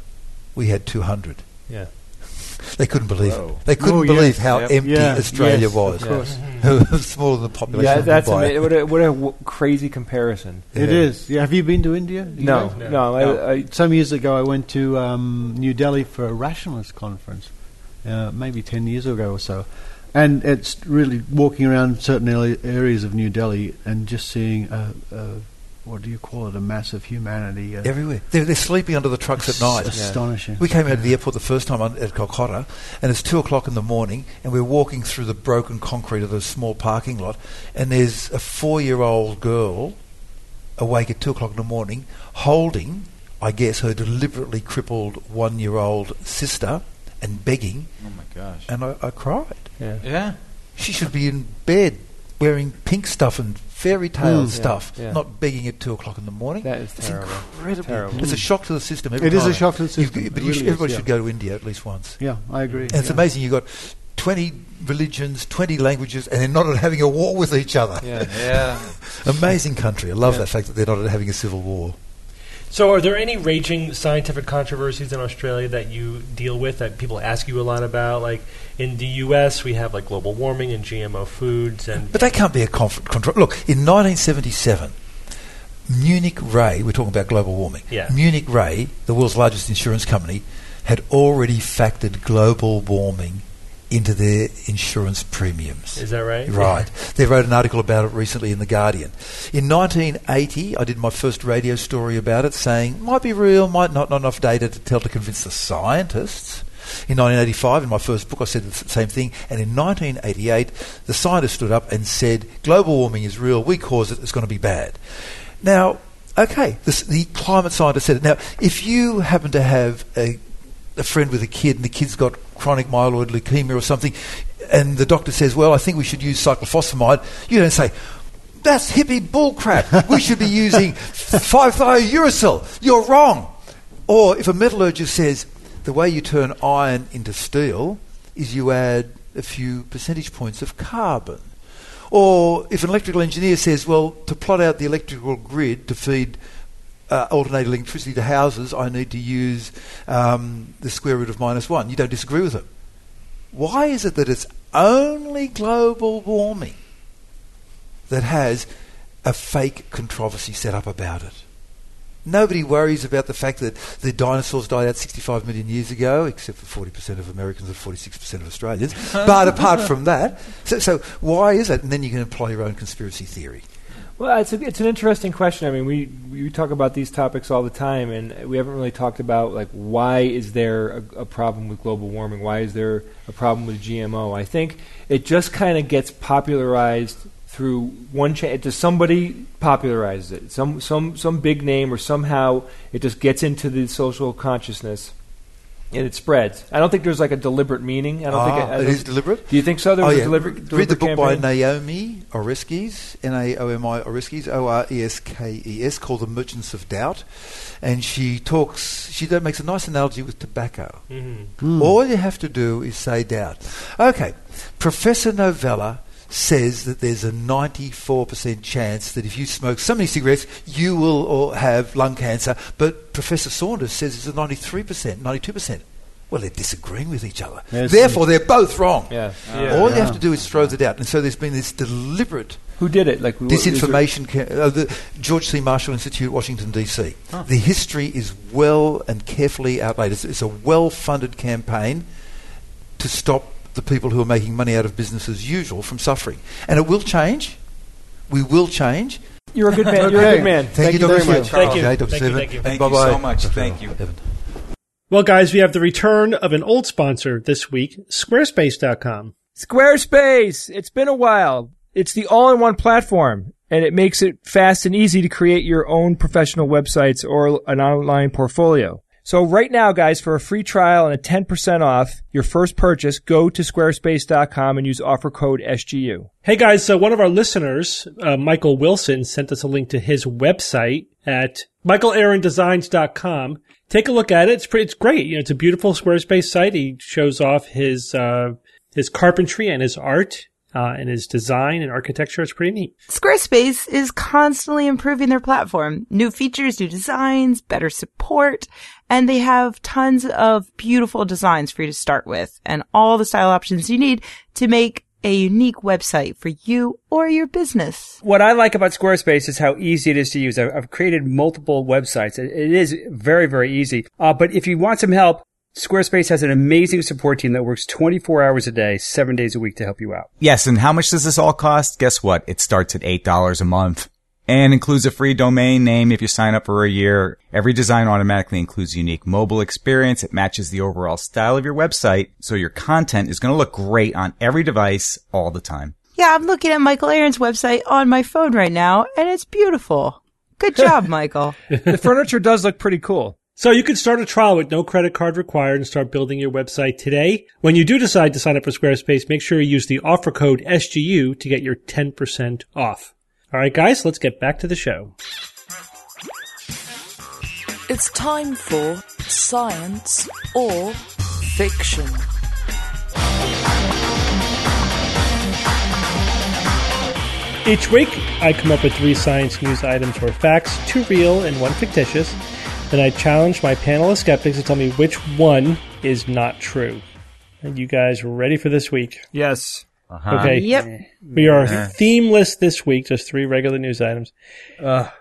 we had two hundred.
Yeah.
They couldn't believe
Whoa.
it. They couldn't
Oh,
believe
yes.
how
Yep.
empty
Yeah.
Australia
Yes,
was.
of course.
It was smaller than the population
Yeah,
of
that's
Mumbai.
ama- what a, what a w- crazy comparison.
It
Yeah.
is. Yeah, have you been to India? You
No,
guys?
no,
No.
I, I,
Some years ago, I went to um, New Delhi for a rationalist conference, uh, maybe ten years ago or so. And it's really walking around certain area- areas of New Delhi and just seeing, a, a, what do you call it, a mass of humanity. Uh,
Everywhere. They're, they're sleeping under the trucks at night.
Astonishing.
We came out of the airport the first time on, at Kolkata, and it's two o'clock in the morning, and we're walking through the broken concrete of the small parking lot, and there's a four-year-old girl awake at two o'clock in the morning, holding, I guess, her deliberately crippled one-year-old sister, and begging,
Oh my gosh.
and I, I cried.
yeah.
Yeah.
She should be in bed wearing pink stuff and fairy tale
Mm.
stuff,
Yeah, yeah.
not begging at two o'clock in the morning.
That is
It's
terrible.
incredibly.
Terrible.
It's a shock to the system. Every
It is a
time.
shock to the
You've
system.
got- but
It
you
really
should,
is,
everybody
yeah.
should go to India at least once.
Yeah, I agree.
And it's
yeah.
amazing. You've got twenty religions, twenty languages, and they're not having a war with each other.
Yeah.
Yeah.
Amazing country. I love
Yeah.
that fact that they're not having a civil war.
So, are there any raging scientific controversies in Australia that you deal with that people ask you a lot about? Like in the U S, we have like global warming and G M O foods, and
But that can't be a conf- control. Look, in nineteen seventy-seven, Munich Re, we're talking about global warming,
Yeah.
Munich Re, the world's largest insurance company, had already factored global warming into their insurance premiums.
is that right?
Right. They wrote an article about it recently in The Guardian. In nineteen eighty, I did my first radio story about it, saying, might be real, might not, not enough data to tell to convince the scientists. In nineteen eighty-five, in my first book, I said the same thing. And in nineteen eighty-eight, the scientists stood up and said, global warming is real, we caused it, it's going to be bad. Now, okay, this, the climate scientist said it. Now, if you happen to have a, a friend with a kid and the kid's got chronic myeloid leukemia or something, and the doctor says, well, I think we should use cyclophosphamide, you don't say, that's hippie bullcrap. We should be using five-thiouracil. You're wrong. Or if a metallurgist says, the way you turn iron into steel is you add a few percentage points of carbon. Or if an electrical engineer says, well, to plot out the electrical grid to feed uh, alternating electricity to houses, I need to use um, the square root of minus one. You don't disagree with it. Why is it that it's only global warming that has a fake controversy set up about it? Nobody worries about the fact that the dinosaurs died out sixty-five million years ago, except for forty percent of Americans and forty-six percent of Australians. But apart from that, so, so why is it? And then you can apply your own conspiracy theory.
Well, it's a, it's an interesting question. I mean, we we talk about these topics all the time, and we haven't really talked about, like, why is there a, a problem with global warming? Why is there a problem with G M O? I think it just kind of gets popularized through one cha- it just somebody popularizes it, some some some big name, or somehow it just gets into the social consciousness and it spreads. I don't think there's like a deliberate meaning. I don't
ah,
think it, I
it
don't
is deliberate.
Do you think so? There
oh,
was
yeah.
a deliberate, deliberate
Read the book
campaign?
by Naomi Oreskes, N A O M I Oreskes, O R E S K E S, called The Merchants of Doubt, and she talks. She makes a nice analogy with tobacco.
Mm-hmm.
Mm. All you have to do is say doubt. Okay, Professor Novella says that there's a ninety-four percent chance that if you smoke so many cigarettes, you will or have lung cancer. But Professor Saunders says it's a ninety-three percent, ninety-two percent. Well, they're disagreeing with each other.
Yes.
Therefore, they're both wrong.
Yeah.
Yeah.
All
Yeah.
you have to do is throw the doubt. And so there's been this deliberate
Who did it? Like what- is there-
disinformation. Ca- uh, the George C. Marshall Institute, Washington, D C. Huh. The history is well and carefully outlaid. It's, it's a well-funded campaign to stop the people who are making money out of business as usual from suffering. And it will change. We will change.
You're a good man. You're a
Okay.
good man.
Thank, you,
you
Doctor
very much.
Thank you.
Okay, Doctor
Thank you,
Seven.
thank you.
Thank
Bye-bye.
you so much.
Doctor
Thank you.
Evan.
Well, guys, we have the return of an old sponsor this week, Squarespace dot com.
Squarespace. It's been a while. It's the all-in-one platform, and it makes it fast and easy to create your own professional websites or an online portfolio. So right now, guys, for a free trial and a ten percent off your first purchase, go to squarespace dot com and use offer code S G U.
Hey, guys, so one of our listeners, uh, Michael Wilson, sent us a link to his website at michael aaron designs dot com. Take a look at it. It's pretty, it's great. You know, it's a beautiful Squarespace site. He shows off his, uh, his carpentry and his art, uh, and his design and architecture. It's pretty neat.
Squarespace is constantly improving their platform. New features, new designs, better support, and they have tons of beautiful designs for you to start with and all the style options you need to make a unique website for you or your business.
What I like about Squarespace is how easy it is to use. I've, I've created multiple websites. It, it is very, very easy. Uh, but if you want some help, Squarespace has an amazing support team that works twenty-four hours a day, seven days a week to help you out.
Yes, and how much does this all cost? Guess what? It starts at eight dollars a month and includes a free domain name if you sign up for a year. Every design automatically includes a unique mobile experience. It matches the overall style of your website, so your content is going to look great on every device all the time.
Yeah, I'm looking at Michael Aaron's website on my phone right now, and it's beautiful. Good job, Michael.
The furniture does look pretty cool.
So you can start a trial with no credit card required and start building your website today. When you do decide to sign up for Squarespace, make sure you use the offer code S G U to get your ten percent off. All right, guys, let's get back to the show.
It's time for Science or Fiction.
Each week, I come up with three science news items or facts, two real and one fictitious. Then I challenge my panel of skeptics to tell me which one is not true. And you guys ready for this week?
Yes.
Uh-huh.
Okay.
Yep.
We are
Yeah.
themeless this week, just three regular news items.
Uh,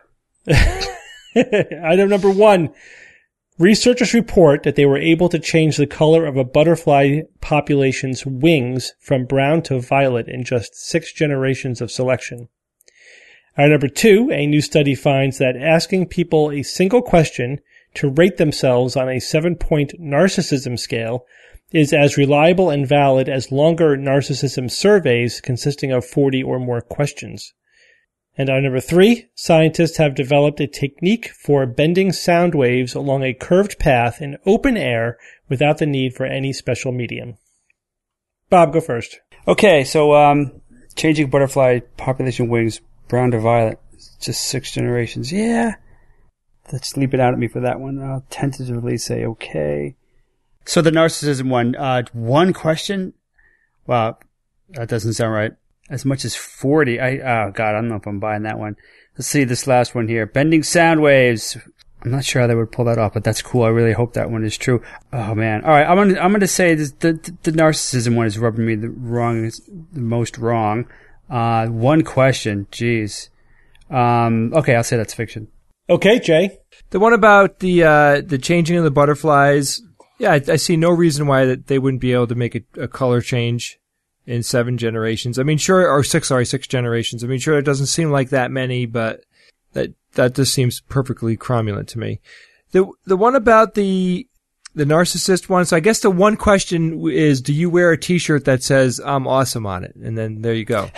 Item number one. Researchers report that they were able to change the color of a butterfly population's wings from brown to violet in just six generations of selection. Item number two. A new study finds that asking people a single question to rate themselves on a seven-point narcissism scale is as reliable and valid as longer narcissism surveys consisting of forty or more questions. And on number three, scientists have developed a technique for bending sound waves along a curved path in open air without the need for any special medium. Bob, go first.
Okay, so um, changing butterfly population wings, brown to violet, just six generations. Yeah. Let's leap it out at me for that one. I'll tentatively say okay. So the narcissism one, uh, one question? Wow, that doesn't sound right. As much as forty. I Oh, God, I don't know if I'm buying that one. Let's see this last one here. Bending sound waves. I'm not sure how they would pull that off, but that's cool. I really hope that one is true. Oh, man. All right, I'm going to I'm gonna say this, the, the narcissism one is rubbing me the wrong, the most wrong. Uh, one question. Jeez. Um, okay, I'll say that's fiction.
Okay, Jay.
The one about the uh, the changing of the butterflies, yeah, I, I see no reason why that they wouldn't be able to make a, a color change in seven generations. I mean, sure, or six, sorry, six generations. I mean, sure, it doesn't seem like that many, but that that just seems perfectly cromulent to me. The the one about the the narcissist one, so I guess the one question is, do you wear a T-shirt that says "I'm awesome" on it? And then there you go.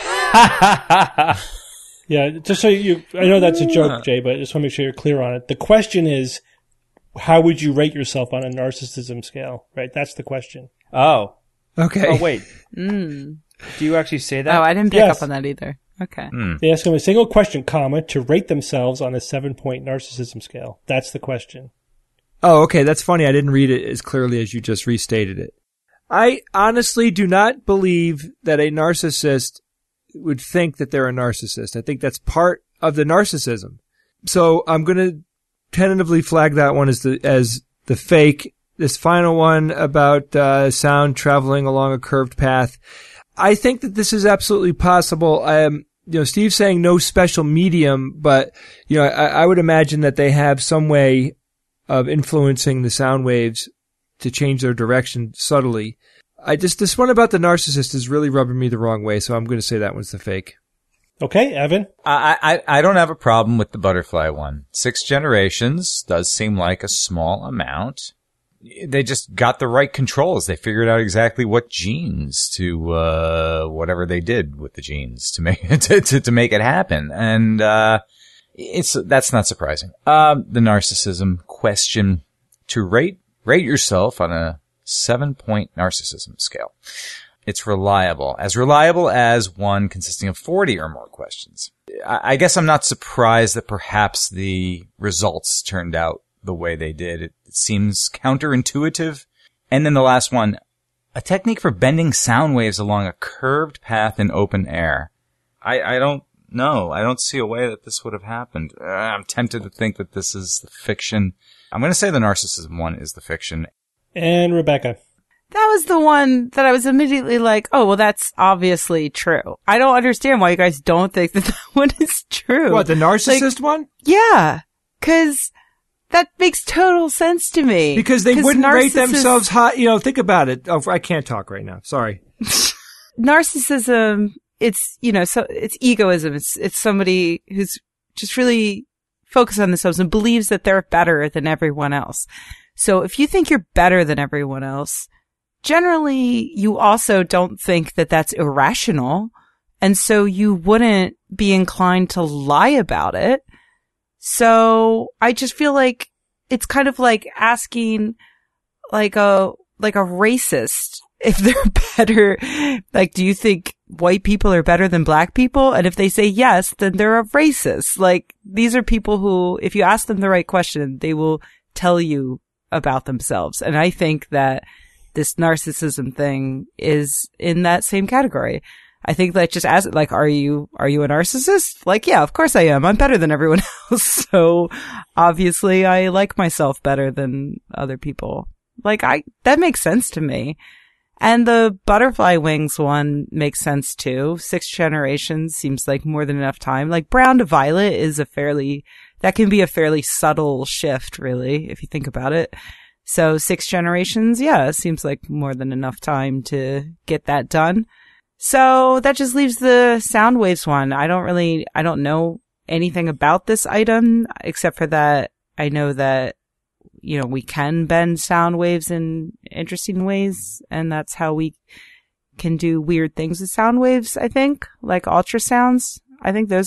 Yeah, just so you, I know that's a joke, Jay, but I just want to make sure you're clear on it. The question is, how would you rate yourself on a narcissism scale, right? That's the question.
Oh.
Okay.
Oh, wait.
Mm.
Do you actually say that?
Oh, I didn't pick
Yes.
up on that either. Okay.
Mm.
They ask them a single question, comma, to rate themselves on a seven-point narcissism scale. That's the question.
Oh, okay. That's funny. I didn't read it as clearly as you just restated it. I honestly do not believe that a narcissist would think that they're a narcissist. I think that's part of the narcissism. So I'm going to tentatively flag that one as the as the fake. This final one about uh, sound traveling along a curved path. I think that this is absolutely possible. Um, you know, Steve's saying no special medium, but you know, I, I would imagine that they have some way of influencing the sound waves to change their direction subtly. I just, this one about the narcissist is really rubbing me the wrong way, so I'm going to say that one's the fake.
Okay, Evan?
I, I, I don't have a problem with the butterfly one. Six generations does seem like a small amount. They just got the right controls. They figured out exactly what genes to, uh, whatever they did with the genes to make, to, to, to make it happen. And, uh, it's, that's not surprising. Um, the narcissism question, to rate, rate yourself on a seven point narcissism scale. It's reliable, as reliable as one consisting of forty or more questions. I, I guess I'm not surprised that perhaps the results turned out the way they did. It, it seems counterintuitive. And then the last one, a technique for bending sound waves along a curved path in open air. I, I don't know. I don't see a way that this would have happened. Uh, I'm tempted to think that this is the fiction. I'm going to say the narcissism one is the fiction.
And Rebecca.
That was the one that I was immediately like, oh, well, that's obviously true. I don't understand why you guys don't think that that one is true.
What, the narcissist
Like,
one?
Yeah, because that makes total sense to me.
Because they wouldn't rate
narcissists-
themselves high. You know, think about it. Oh, I can't talk right now. Sorry.
Narcissism, it's, you know, so it's egoism. It's, it's somebody who's just really focused on themselves and believes that they're better than everyone else. So if you think you're better than everyone else, generally you also don't think that that's irrational. And so you wouldn't be inclined to lie about it. So I just feel like it's kind of like asking like a, like a racist if they're better. Like, do you think white people are better than black people? And if they say yes, then they're a racist. Like, these are people who, if you ask them the right question, they will tell you about themselves. And I think that this narcissism thing is in that same category. I think that just ask, like, are you, are you a narcissist? Like, yeah, of course I am. I'm better than everyone else. So obviously I like myself better than other people. Like, I, that makes sense to me. And the butterfly wings one makes sense too. Six generations seems like more than enough time. Like, brown to violet is a fairly, that can be a fairly subtle shift, really, if you think about it. So six generations, yeah, seems like more than enough time to get that done. So that just leaves the sound waves one. I don't really, I don't know anything about this item except for that I know that, you know, we can bend sound waves in interesting ways, and that's how we can do weird things with sound waves, I think, like ultrasounds. I think those are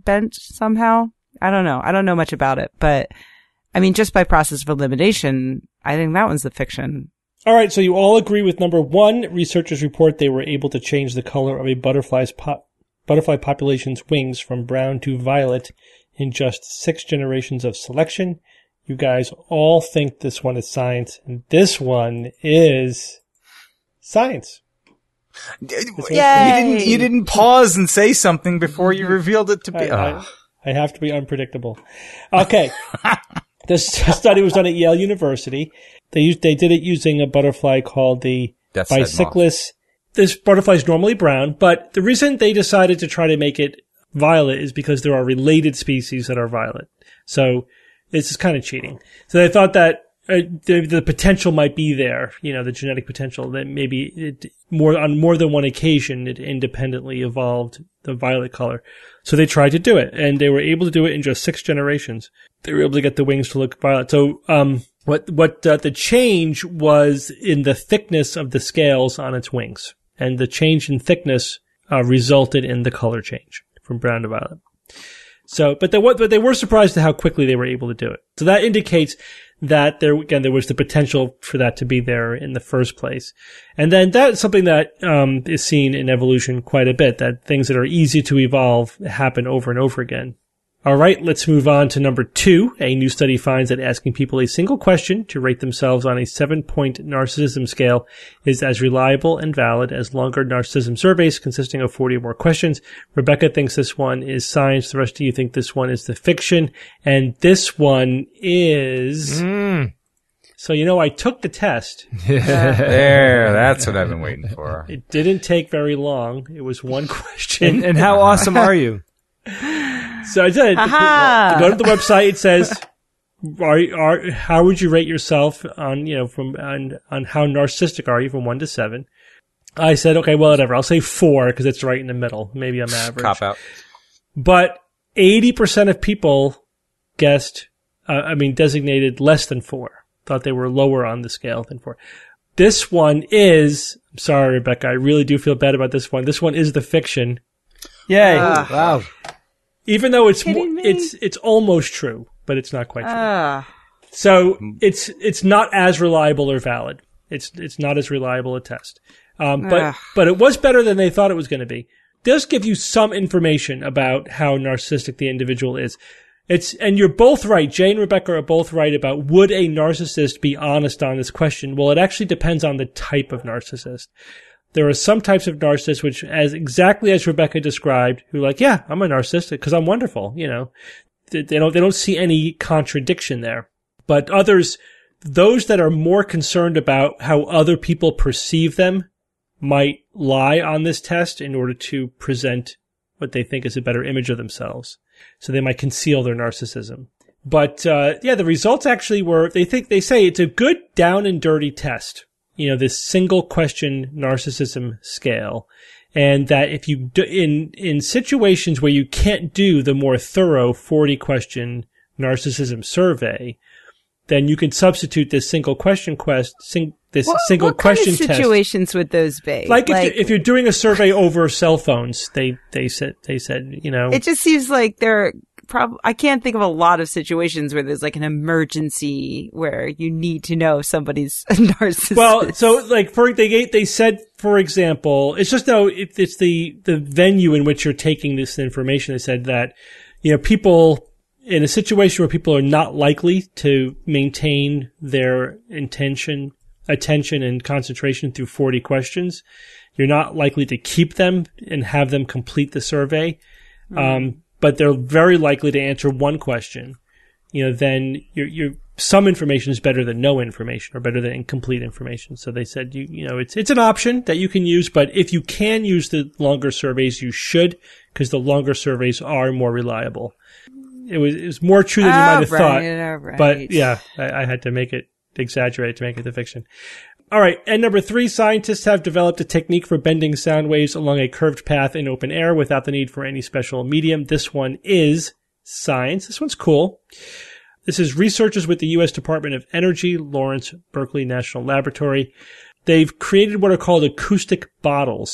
bent somehow. I don't know. I don't know much about it, but I mean, just by process of elimination, I think that one's the fiction.
All right, so you all agree with number one. Researchers report they were able to change the color of a butterfly's po- butterfly population's wings from brown to violet in just six generations of selection. You guys all think this one is science, and this one is science.
You didn't, you didn't pause and say something before you revealed it to be.
I,
Oh.
I, I have to be unpredictable. Okay. This study was done at Yale University. They used, they did it using a butterfly called the
Death's head moth.
Bicyclus. This butterfly is normally brown, but the reason they decided to try to make it violet is because there are related species that are violet. So this is kind of cheating. So they thought that uh, the, the potential might be there, you know, the genetic potential that maybe it, more on more than one occasion it independently evolved the violet color. So they tried to do it, and they were able to do it in just six generations. They were able to get the wings to look violet. So um what what uh, the change was in the thickness of the scales on its wings, and the change in thickness uh, resulted in the color change from brown to violet. So, but they, but they were surprised at how quickly they were able to do it. So that indicates that there, again, there was the potential for that to be there in the first place. And then that's something that, um, is seen in evolution quite a bit, that things that are easy to evolve happen over and over again. All right, let's move on to number two. A new study finds that asking people a single question to rate themselves on a seven-point narcissism scale is as reliable and valid as longer narcissism surveys consisting of forty or more questions. Rebecca thinks this one is science. The rest of you think this one is the fiction. And this one is...
Mm.
So, you know, I took the test.
There, that's what I've been waiting for.
It didn't take very long. It was one question.
And, and how awesome are you?
So I did.
Aha!
Go to the website. It says, "Are are how would you rate yourself on you know from on on how narcissistic are you from one to seven?" I said, "Okay, well, whatever. I'll say four because it's right in the middle. Maybe I'm average."
Cop out.
But eighty percent of people guessed. Uh, I mean, designated less than four. Thought they were lower on the scale than four. This one is. I'm sorry, Rebecca. I really do feel bad about this one. This one is the fiction.
Yay!
Ah.
Wow.
Even though it's
Kidding
mo-
me?
it's it's almost true, but it's not quite true.
Ah.
So it's it's not as reliable or valid. It's it's not as reliable a test. Um, but
Ugh.
but it was better than they thought it was going to be. It does give you some information about how narcissistic the individual is. It's and you're both right. Jay and Rebecca are both right about would a narcissist be honest on this question? Well, it actually depends on the type of narcissist. There are some types of narcissists which, as exactly as Rebecca described, who are like, yeah, I'm a narcissist because I'm wonderful. You know, they, they don't they don't see any contradiction there. But others, those that are more concerned about how other people perceive them, might lie on this test in order to present what they think is a better image of themselves. So they might conceal their narcissism. But uh yeah, the results actually were. They think they say it's a good down and dirty test. You know, this single question narcissism scale. And that if you do, in, in situations where you can't do the more thorough forty question narcissism survey, then you can substitute this single question quest, sing, this
What,
single
what kind
question
of
test.
situations would those be?
Like, if, you, if you're doing a survey over cell phones, they, they said, they said, you know.
It just seems like there prob- I can't think of a lot of situations where there's like an emergency where you need to know somebody's a narcissist.
Well, so like for they they said, for example, it's just though it, it's the the venue in which you're taking this information. They said that you know people in a situation where people are not likely to maintain their intention, attention, and concentration through forty questions, you're not likely to keep them and have them complete the survey. Mm. Um, but they're very likely to answer one question. You know, then you're, you're, some information is better than no information or better than incomplete information. So they said, you, you know, it's, it's an option that you can use, but if you can use the longer surveys, you should, because the longer surveys are more reliable. It was, it was more true than you
oh,
might have
right,
thought.
oh, right.
But yeah, I, I had to make it exaggerate to make it the fiction. All right. And number three, scientists have developed a technique for bending sound waves along a curved path in open air without the need for any special medium. This one is science. This one's cool. This is researchers with the U S Department of Energy, Lawrence Berkeley National Laboratory. They've created what are called acoustic bottles.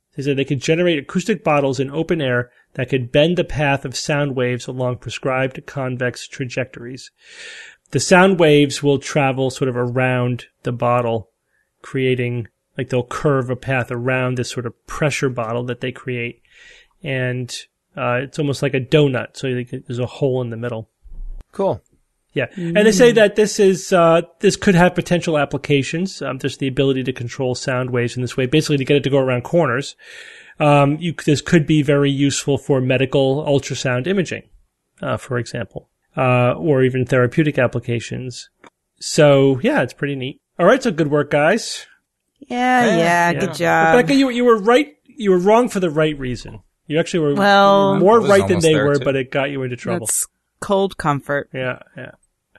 They said they could generate acoustic bottles in open air that could bend the path of sound waves along prescribed convex trajectories. The sound waves will travel sort of around the bottle, creating, like they'll curve a path around this sort of pressure bottle that they create. And uh, it's almost like a donut, so there's a hole in the middle.
Cool.
Yeah, and they say that this is uh, this could have potential applications. Um, there's the ability to control sound waves in this way, basically to get it to go around corners. Um, you, this could be very useful for medical ultrasound imaging, uh, for example, uh, or even therapeutic applications. So yeah, it's pretty neat. All right, so good work, guys.
Yeah, yeah, yeah. Good job,
Rebecca. You you were right. You were wrong for the right reason. You actually were,
well,
you were more right than they were,
too.
but it got you into trouble.
That's cold comfort.
Yeah, yeah.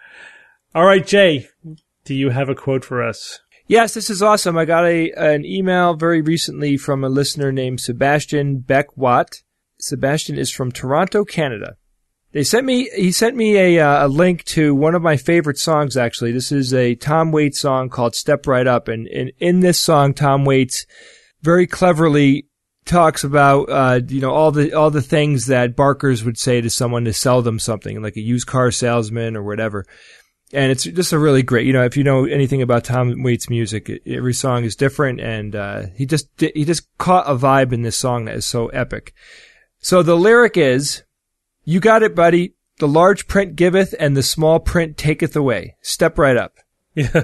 All right, Jay, do you have a quote for us?
Yes, this is awesome. I got a an email very recently from a listener named Sebastian Beck-Watt. Sebastian is from Toronto, Canada. They sent me, he sent me a, uh, a link to one of my favorite songs, actually. This is a Tom Waits song called Step Right Up. And, and in this song, Tom Waits very cleverly talks about, uh, you know, all the, all the things that Barkers would say to someone to sell them something, like a used car salesman or whatever. And it's just a really great, you know, if you know anything about Tom Waits music, every song is different. And, uh, he just, he just caught a vibe in this song that is so epic. So the lyric is, "You got it, buddy. The large print giveth and the small print taketh away. Step right up."
Yeah.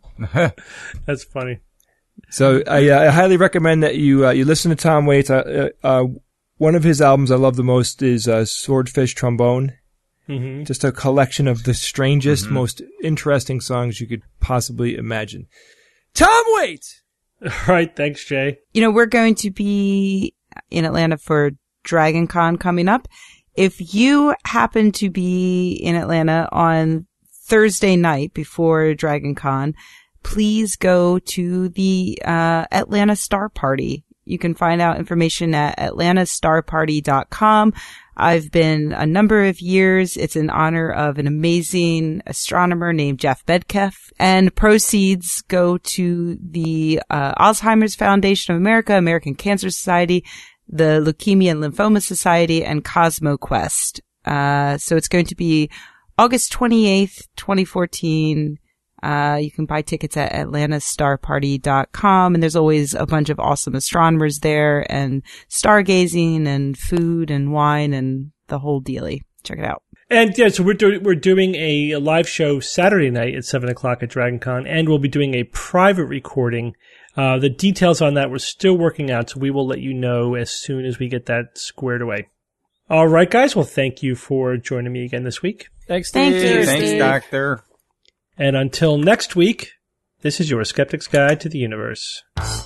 That's funny.
So I, uh, I highly recommend that you, uh, you listen to Tom Waits. Uh, uh, one of his albums I love the most is, uh, Swordfish Trombone. Mm-hmm. Just a collection of the strangest, mm-hmm. most interesting songs you could possibly imagine. Tom Waits!
All right. Thanks, Jay.
You know, we're going to be in Atlanta for Dragon Con coming up. If you happen to be in Atlanta on Thursday night before Dragon Con, please go to the uh, Atlanta Star Party. You can find out information at atlanta star party dot com. I've been a number of years. It's in honor of an amazing astronomer named Jeff Bedkeff, and proceeds go to the uh, Alzheimer's Foundation of America, American Cancer Society, the Leukemia and Lymphoma Society, and Cosmo Quest. Uh, so it's going to be August twenty-eighth, twenty fourteen. Uh, you can buy tickets at atlanta star party dot com, and there's always a bunch of awesome astronomers there, and stargazing and food and wine and the whole dealy. Check it out.
And yeah, so we're doing, we're doing a, a live show Saturday night at seven o'clock at Dragon Con, and we'll be doing a private recording. Uh, the details on that we're still working out, so we will let you know as soon as we get that squared away. All right, guys. Well, thank you for joining me again this week.
Thanks, Steve.
Thank you,
Thanks,
Steve.
Doctor.
And until next week, this is your Skeptic's Guide to the Universe.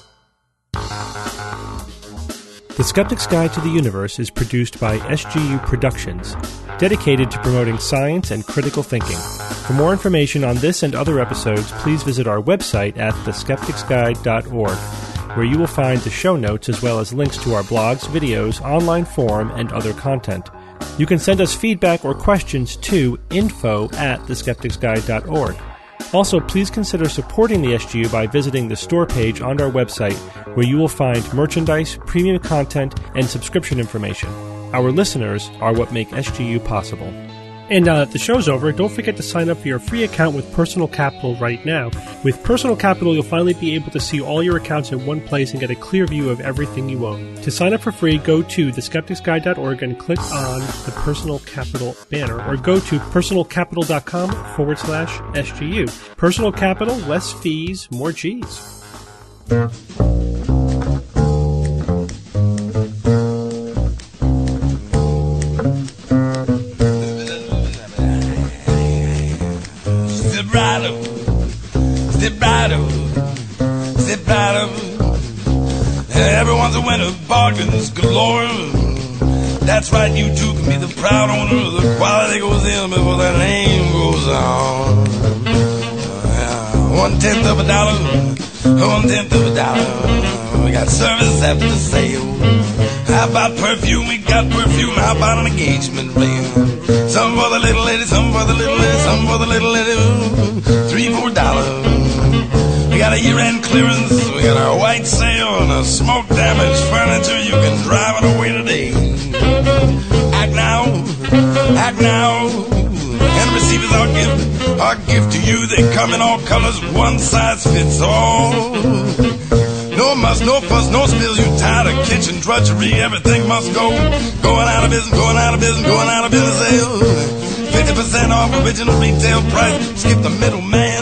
The Skeptic's Guide to the Universe is produced by S G U Productions, dedicated to promoting science and critical thinking. For more information on this and other episodes, please visit our website at the skeptics guide dot org, where you will find the show notes as well as links to our blogs, videos, online forum, and other content. You can send us feedback or questions to info at the skeptics guide dot org. Also, please consider supporting the S G U by visiting the store page on our website, where you will find merchandise, premium content, and subscription information. Our listeners are what make S G U possible. And now that the show's over, don't forget to sign up for your free account with Personal Capital right now. With Personal Capital, you'll finally be able to see all your accounts in one place and get a clear view of everything you own. To sign up for free, go to the skeptics guide dot org and click on the Personal Capital banner, or go to personal capital dot com forward slash S G U. Personal Capital, less fees, more G's.
Step right up, step right up, step right up. Everyone's a winner, bargains galore. That's right, you two can be the proud owner. The quality goes in before the name goes on. Uh, one tenth of a dollar, one tenth of a dollar. We got service after the sale. How about perfume? We got perfume. How about an engagement ring? Some for the little lady, some for the little lady, some for the little lady. Three, four dollars. We got got a year-end clearance. We got our white sale and a smoke damaged furniture. You can drive it away today. Act now, act now, and receive as our gift. Our gift to you. They come in all colors. One size fits all. No muss, no fuss, no spills. You tired of kitchen drudgery? Everything must go. Going out of business, going out of business, going out of business. Fifty percent off original retail price. Skip the middleman.